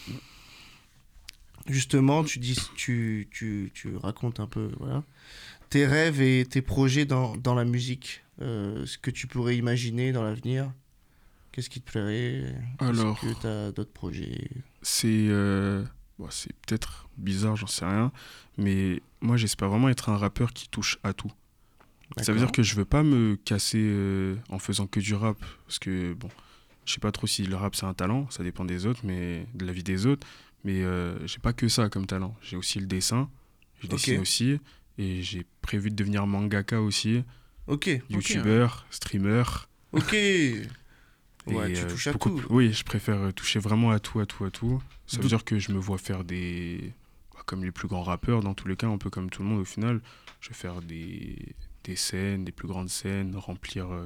Speaker 2: Justement, tu dis, tu, tu, tu racontes un peu, voilà, tes rêves et tes projets dans, dans la musique. Euh, ce que tu pourrais imaginer dans l'avenir. Qu'est-ce qui te plairait?
Speaker 3: Alors,
Speaker 2: Est-ce que tu as d'autres projets?
Speaker 3: c'est euh, bon, c'est peut-être bizarre, j'en sais rien, mais moi j'espère vraiment être un rappeur qui touche à tout. Ça veut dire que je veux pas me casser euh, en faisant que du rap, parce que bon, je sais pas trop si le rap c'est un talent, ça dépend des autres, mais de la vie des autres, mais euh, j'ai pas que ça comme talent. J'ai aussi le dessin, je dessine
Speaker 2: Ok.
Speaker 3: aussi, et j'ai prévu de devenir mangaka aussi,
Speaker 2: Ok,
Speaker 3: youtubeur, streamer.
Speaker 2: ok.
Speaker 3: Et,
Speaker 2: Ouais, tu
Speaker 3: euh,
Speaker 2: touches à
Speaker 3: beaucoup
Speaker 2: tout.
Speaker 3: plus- Oui, je préfère euh, toucher vraiment à tout, à tout, à tout. Ça veut
Speaker 2: D'où-
Speaker 3: dire que je me vois faire des... bah, comme les plus grands rappeurs, dans tous les cas, un peu comme tout le monde au final. Je vais faire des, des scènes, des plus grandes scènes, remplir, euh,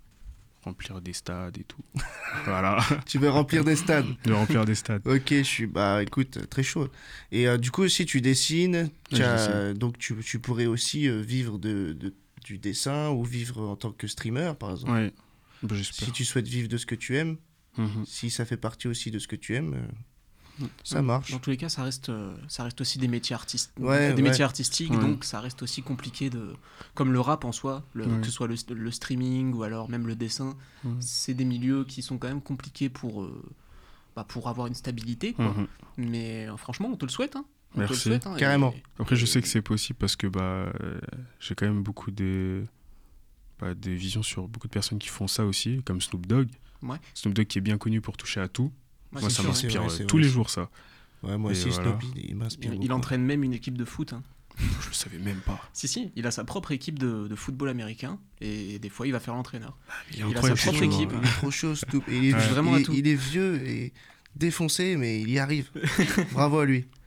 Speaker 3: remplir des stades et tout. Voilà,
Speaker 2: Tu veux remplir des stades.
Speaker 3: de remplir des stades.
Speaker 2: Ok, je suis, bah écoute, très chaud. Et euh, du coup aussi tu dessines, tu
Speaker 3: Ouais, je
Speaker 2: as- donc tu, tu pourrais aussi euh, vivre de, de- du dessin ou vivre en tant que streamer par exemple.
Speaker 3: Ouais, bah, j'espère.
Speaker 2: Si tu souhaites vivre de ce que tu aimes,
Speaker 3: Mhm.
Speaker 2: si ça fait partie aussi de ce que tu aimes, euh, ça
Speaker 1: Dans-
Speaker 2: marche.
Speaker 1: Dans tous les cas, ça reste, euh, ça reste aussi des métiers artistiques.
Speaker 2: Ouais,
Speaker 1: des
Speaker 2: ouais.
Speaker 1: métiers artistiques,
Speaker 3: Ouais.
Speaker 1: donc ça reste aussi compliqué de. Comme le rap en soi, le-
Speaker 3: Ouais.
Speaker 1: que ce soit le, le streaming ou alors même le dessin,
Speaker 3: Mhm.
Speaker 1: c'est des milieux qui sont quand même compliqués pour, euh, bah, pour avoir une stabilité, quoi.
Speaker 3: Mhm.
Speaker 1: Mais euh, franchement, on te le souhaite. Hein. On te le
Speaker 3: Merci.
Speaker 1: souhaite, hein, et-
Speaker 2: Carrément.
Speaker 3: Après, je sais que c'est possible parce que bah, euh, j'ai quand même beaucoup de, bah, de visions sur beaucoup de personnes qui font ça aussi, comme Snoop Dogg.
Speaker 1: Ouais.
Speaker 3: Snoop Dogg qui est bien connu pour toucher à tout.
Speaker 1: Ouais,
Speaker 3: Moi,
Speaker 1: c'est
Speaker 3: ça
Speaker 1: sûr,
Speaker 2: c'est
Speaker 3: m'inspire
Speaker 2: vrai,
Speaker 3: euh,
Speaker 2: c'est
Speaker 3: tous
Speaker 2: vrai.
Speaker 3: les jours, ça.
Speaker 2: Ouais, moi
Speaker 3: Et
Speaker 2: aussi,
Speaker 3: voilà.
Speaker 2: Snoop, il, il m'inspire
Speaker 1: Il,
Speaker 2: beaucoup.
Speaker 1: il entraîne même une équipe de foot. Hein.
Speaker 3: Je le savais même pas.
Speaker 1: Si, si, il a sa propre équipe de, de football américain et des fois il va faire l'entraîneur.
Speaker 3: Il, est
Speaker 1: Il a
Speaker 3: incroyable,
Speaker 1: sa propre
Speaker 3: ce joueur.
Speaker 1: équipe.
Speaker 2: Il est trop chaud, Snoop. Il est,
Speaker 3: Ouais.
Speaker 1: Vraiment
Speaker 2: il
Speaker 1: à
Speaker 2: est-
Speaker 1: tout.
Speaker 2: il est vieux et défoncé, mais il y arrive. Bravo à lui.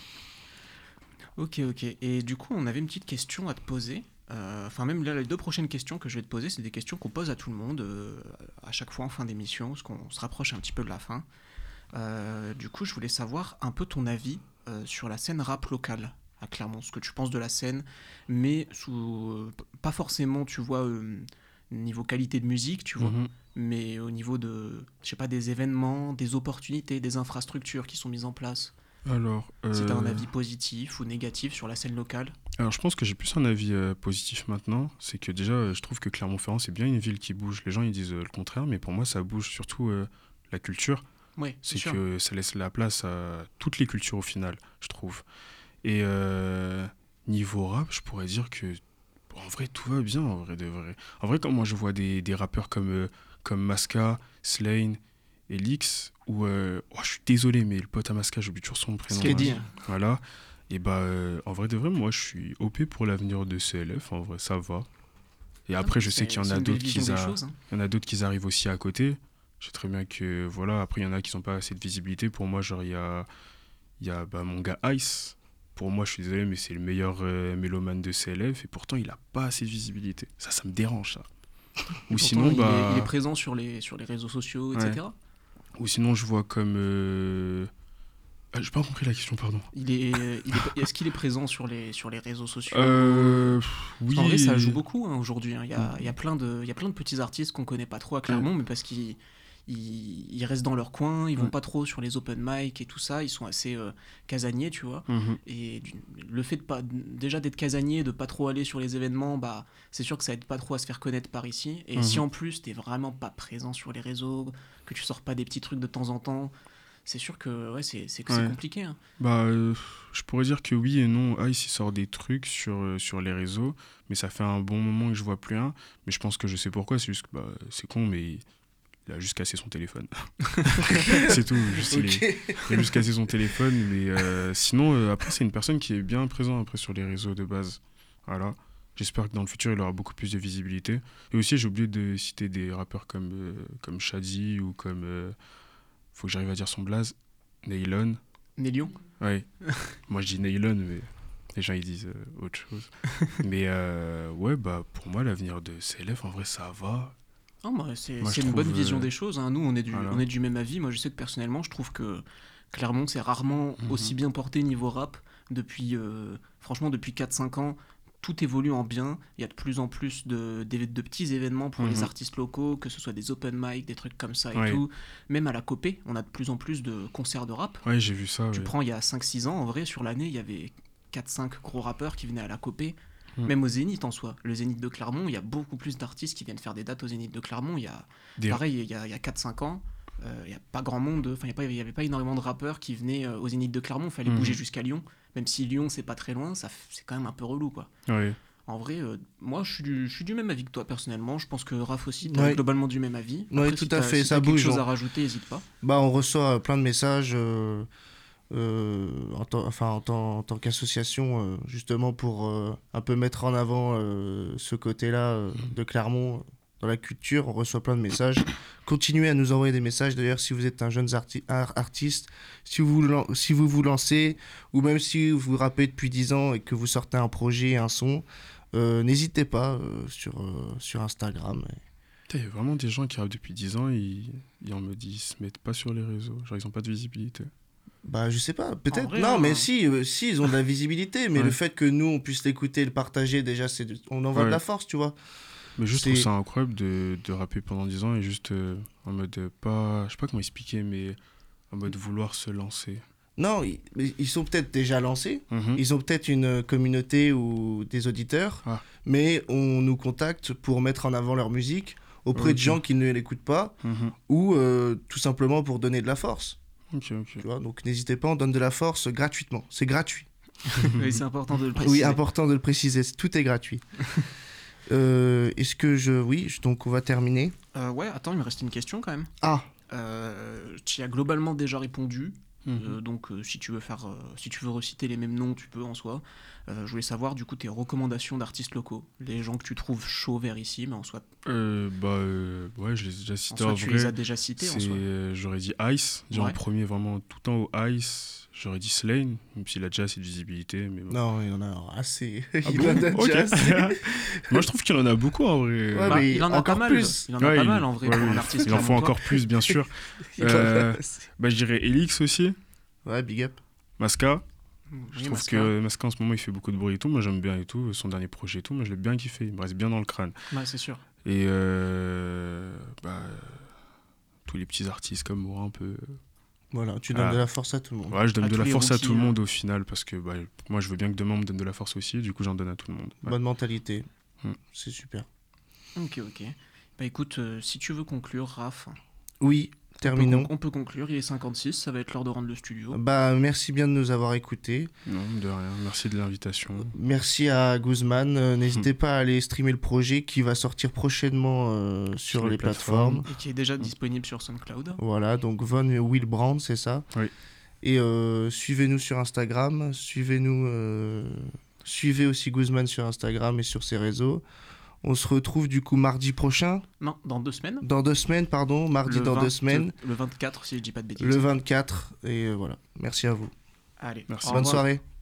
Speaker 1: Ok, ok. Et du coup, on avait une petite question à te poser. Euh, Enfin, même là, les deux prochaines questions que je vais te poser, c'est des questions qu'on pose à tout le monde euh, à chaque fois en fin d'émission, parce qu'on se rapproche un petit peu de la fin. Euh, du coup, je voulais savoir un peu ton avis euh, sur la scène rap locale à Clermont, ce que tu penses de la scène, mais sous, euh, p- pas forcément, tu vois, euh, niveau qualité de musique, tu vois,
Speaker 3: Mhm.
Speaker 1: mais au niveau de, je sais pas, des événements, des opportunités, des infrastructures qui sont mises en place.
Speaker 3: Alors,
Speaker 1: Si tu as un
Speaker 3: euh,
Speaker 1: avis positif ou négatif sur la scène locale.
Speaker 3: alors, je pense que j'ai plus un avis euh, positif maintenant. C'est que déjà, euh, je trouve que Clermont-Ferrand, c'est bien une ville qui bouge. Les gens, ils disent euh, le contraire, mais pour moi, ça bouge surtout euh, la culture.
Speaker 1: Oui, c'est
Speaker 3: C'est
Speaker 1: sûr.
Speaker 3: que ça laisse la place à toutes les cultures au final, je trouve. Et euh, niveau rap, je pourrais dire que en vrai tout va bien, en vrai de vrai. En vrai, quand moi je vois des, des rappeurs comme, euh, comme Maska, Slane, Elix, ou euh, oh, je suis désolé, mais le pote à Maska, j'oublie toujours son prénom.
Speaker 1: Skady.
Speaker 3: hein. Voilà. Et bah, euh, en vrai de vrai, moi je suis O P pour l'avenir de C L F, en vrai, ça va. Et après, je sais
Speaker 1: C'est-
Speaker 3: qu'il y en
Speaker 1: c'est
Speaker 3: a
Speaker 1: une belle
Speaker 3: d'autres
Speaker 1: vision
Speaker 3: qui
Speaker 1: des
Speaker 3: a...
Speaker 1: choses, hein.
Speaker 3: Il y en a d'autres qui arrivent aussi à côté. Je sais très bien que, voilà, après, il y en a qui n'ont pas assez de visibilité. Pour moi, genre, il y a, il y a bah, mon gars Ice, pour moi, je suis désolé, mais c'est le meilleur euh, mélomane de C L F et pourtant, il a pas assez de visibilité. Ça, ça me dérange, ça. Ou sinon,
Speaker 1: il,
Speaker 3: bah...
Speaker 1: est, il est présent sur les, sur les réseaux sociaux, et cetera.
Speaker 3: Ouais. Ou sinon, je vois comme... Euh... Ah, j'ai pas compris la question, pardon.
Speaker 1: Il est, il est, est-ce qu'il est présent sur les, sur les réseaux sociaux
Speaker 3: euh, Oui.
Speaker 1: En vrai, ça joue beaucoup hein, aujourd'hui. Hein. Il, y a, il, y a plein de, il y a plein de petits artistes qu'on connaît pas trop à Clermont, ouais. mais parce qu'ils ils, ils restent dans leur coin, ils vont ouais. pas trop sur les open mic et tout ça. Ils sont assez euh, casaniers, tu vois. Mm-hmm. Et du, le fait de pas, déjà d'être casanier, de pas trop aller sur les événements, bah, c'est sûr que ça aide pas trop à se faire connaître par ici. Et mm-hmm. si en plus t'es vraiment pas présent sur les réseaux, que tu sors pas des petits trucs de temps en temps, c'est sûr que ouais, c'est, c'est, ouais. c'est compliqué. Hein.
Speaker 3: Bah, euh, je pourrais dire que oui et non. Ice, il sort des trucs sur, euh, sur les réseaux, mais ça fait un bon moment que je vois plus un. Mais je pense que je sais pourquoi. C'est juste que bah, c'est con, mais il a juste cassé son téléphone. C'est tout. Juste, okay. il, est, il a juste cassé son téléphone. Mais euh, sinon, euh, après, c'est une personne qui est bien présente après, sur les réseaux de base. Voilà. J'espère que dans le futur, il aura beaucoup plus de visibilité. Et aussi, j'ai oublié de citer des rappeurs comme, euh, comme Shadi ou comme... Euh, faut que j'arrive à dire son blaze, Naylon.
Speaker 1: Naylon ?
Speaker 3: Ouais. Moi je dis Naylon, mais les gens ils disent euh, autre chose. mais euh, ouais, bah pour moi l'avenir de C L F en vrai ça va.
Speaker 1: Ah, bah, c'est moi, c'est une trouve, bonne vision euh... des choses. Hein. Nous on est, du, voilà. on est du même avis. Moi je sais que personnellement je trouve que Clermont c'est rarement mm-hmm. aussi bien porté niveau rap depuis, euh, franchement depuis quatre cinq ans. Tout évolue en bien, il y a de plus en plus de, de, de petits événements pour mmh. les artistes locaux, que ce soit des open mic, des trucs comme ça et ouais. tout. Même à la Copé, on a de plus en plus de concerts de rap.
Speaker 3: Ouais, j'ai vu ça.
Speaker 1: Tu
Speaker 3: ouais.
Speaker 1: prends il y a cinq six ans, en vrai, sur l'année, il y avait quatre cinq gros rappeurs qui venaient à la Copé. Mmh. Même au Zénith en soi. Le Zénith de Clermont, il y a beaucoup plus d'artistes qui viennent faire des dates au Zénith de Clermont. Il y a, des... Pareil, il y a, il y a quatre cinq ans, il euh, n'y a pas grand monde, enfin, il n'y avait pas énormément de rappeurs qui venaient euh, au Zénith de Clermont. Il fallait mmh. bouger jusqu'à Lyon. Même si Lyon, c'est pas très loin, ça, c'est quand même un peu relou, quoi.
Speaker 3: Ouais.
Speaker 1: En vrai, euh, moi, je suis, du, je suis du même avis que toi, personnellement. Je pense que Raph aussi, t'es ouais. globalement du même avis.
Speaker 2: Oui, tout
Speaker 1: si
Speaker 2: à fait,
Speaker 1: si
Speaker 2: ça
Speaker 1: t'as
Speaker 2: bouge.
Speaker 1: quelque chose
Speaker 2: on...
Speaker 1: à rajouter, n'hésite pas.
Speaker 2: Bah, on reçoit plein de messages euh, euh, en, tant, enfin, en, tant, en tant qu'association, euh, justement pour euh, un peu mettre en avant euh, ce côté-là euh, de Clermont dans la culture. On reçoit plein de messages. Continuez à nous envoyer des messages. D'ailleurs, si vous êtes un jeune arti- artiste, si vous, si vous vous lancez, ou même si vous rappez depuis dix ans et que vous sortez un projet, un son, Euh, n'hésitez pas euh, sur, euh, sur Instagram.
Speaker 3: Il y a vraiment des gens qui rappent depuis dix ans et ils, ils, me disent, ils se mettent pas sur les réseaux. Genre, ils ont pas de visibilité.
Speaker 2: Bah, je sais pas, peut-être.
Speaker 1: Vrai,
Speaker 2: non,
Speaker 1: hein.
Speaker 2: mais si, euh, si, ils ont de la visibilité, mais ouais. le fait que nous, on puisse l'écouter et le partager, déjà, c'est de... on envoie ouais. de la force, tu vois.
Speaker 3: Mais juste, je trouve ça incroyable de, de rapper pendant dix ans et juste euh, en mode, euh, pas, je sais pas comment expliquer, mais en mode vouloir se lancer.
Speaker 2: Non, ils, ils sont peut-être déjà lancés,
Speaker 3: mmh.
Speaker 2: ils ont peut-être une communauté ou des auditeurs, ah. mais on nous contacte pour mettre en avant leur musique auprès okay. de gens qui ne l'écoutent pas, mmh. ou euh, tout simplement pour donner de la force.
Speaker 3: Okay, okay.
Speaker 2: Tu vois, donc n'hésitez pas, on donne de la force gratuitement, c'est gratuit.
Speaker 1: Oui, c'est important de le préciser.
Speaker 2: Oui, important de le préciser, tout est gratuit. euh, est-ce que je... Oui, donc on va terminer.
Speaker 1: Euh, ouais, attends, il me reste une question quand même.
Speaker 2: Ah
Speaker 1: euh, Tu y as globalement déjà répondu. Mmh. Euh, donc euh, si tu veux faire euh, si tu veux reciter les mêmes noms tu peux en soi. Euh, je voulais savoir du coup tes recommandations d'artistes locaux, les gens que tu trouves chauds vers ici, mais en soi.
Speaker 3: Euh, bah euh, ouais, je les ai déjà cités.
Speaker 1: En soi,
Speaker 3: en
Speaker 1: tu
Speaker 3: vrai,
Speaker 1: les as déjà cités en soi.
Speaker 3: Euh, j'aurais dit Ice, j'ai ouais. en premier vraiment tout en haut Ice. J'aurais dit Slane, même s'il a déjà assez de visibilité. Mais bon.
Speaker 2: Non, il en a assez.
Speaker 3: Ah il bon en a déjà okay. assez. Moi, je trouve qu'il en a beaucoup en vrai.
Speaker 1: Ouais, bah, il en a pas mal. Plus. Il en a ouais, pas il... mal en vrai
Speaker 3: ouais,
Speaker 1: pour
Speaker 3: oui.
Speaker 1: un artiste.
Speaker 3: Il en faut encore plus, bien sûr. euh, bah, je dirais Elix aussi.
Speaker 2: Ouais, big up.
Speaker 3: Masca.
Speaker 1: Oui,
Speaker 3: je trouve
Speaker 1: Masca.
Speaker 3: que Masca en ce moment il fait beaucoup de bruit et tout. Moi j'aime bien et tout. Son dernier projet et tout, moi je l'ai bien kiffé. Il me reste bien dans le crâne.
Speaker 1: Ouais, c'est sûr.
Speaker 3: Et euh, bah, tous les petits artistes comme moi un peu.
Speaker 2: Voilà, tu donnes ah. de la force à tout le monde.
Speaker 3: Ouais, je donne
Speaker 1: à
Speaker 3: de la force
Speaker 1: rookies,
Speaker 3: à tout le monde
Speaker 1: hein.
Speaker 3: au final parce que bah, moi je veux bien que demain on me donne de la force aussi. Du coup j'en donne à tout le monde.
Speaker 2: Ouais. Bonne mentalité.
Speaker 3: Hmm.
Speaker 2: C'est super.
Speaker 1: Ok, ok. Bah écoute, euh, si tu veux conclure, Raph.
Speaker 2: Oui. Terminons.
Speaker 1: On peut, on peut conclure, il est cinquante-six, ça va être l'heure de rendre le studio.
Speaker 2: Bah, merci bien de nous avoir écoutés.
Speaker 3: Non, de rien, merci de l'invitation.
Speaker 2: Merci à Guzman, euh, n'hésitez mmh. pas à aller streamer le projet qui va sortir prochainement euh, sur, sur les, les plateformes.
Speaker 1: plateformes. Et qui est déjà disponible sur SoundCloud.
Speaker 2: Voilà, donc Von Will Brand, c'est ça.
Speaker 3: Oui.
Speaker 2: Et euh, suivez-nous sur Instagram, suivez-nous, euh, suivez aussi Guzman sur Instagram et sur ses réseaux. On se retrouve du coup mardi prochain.
Speaker 1: Non, dans deux semaines.
Speaker 2: Dans deux semaines, pardon. Mardi le dans vingt, deux semaines.
Speaker 1: Le vingt-quatre, si je dis pas de bêtises.
Speaker 2: Le vingt-quatre. Et euh, voilà. Merci à vous.
Speaker 1: Allez.
Speaker 3: Merci.
Speaker 2: Bonne soirée.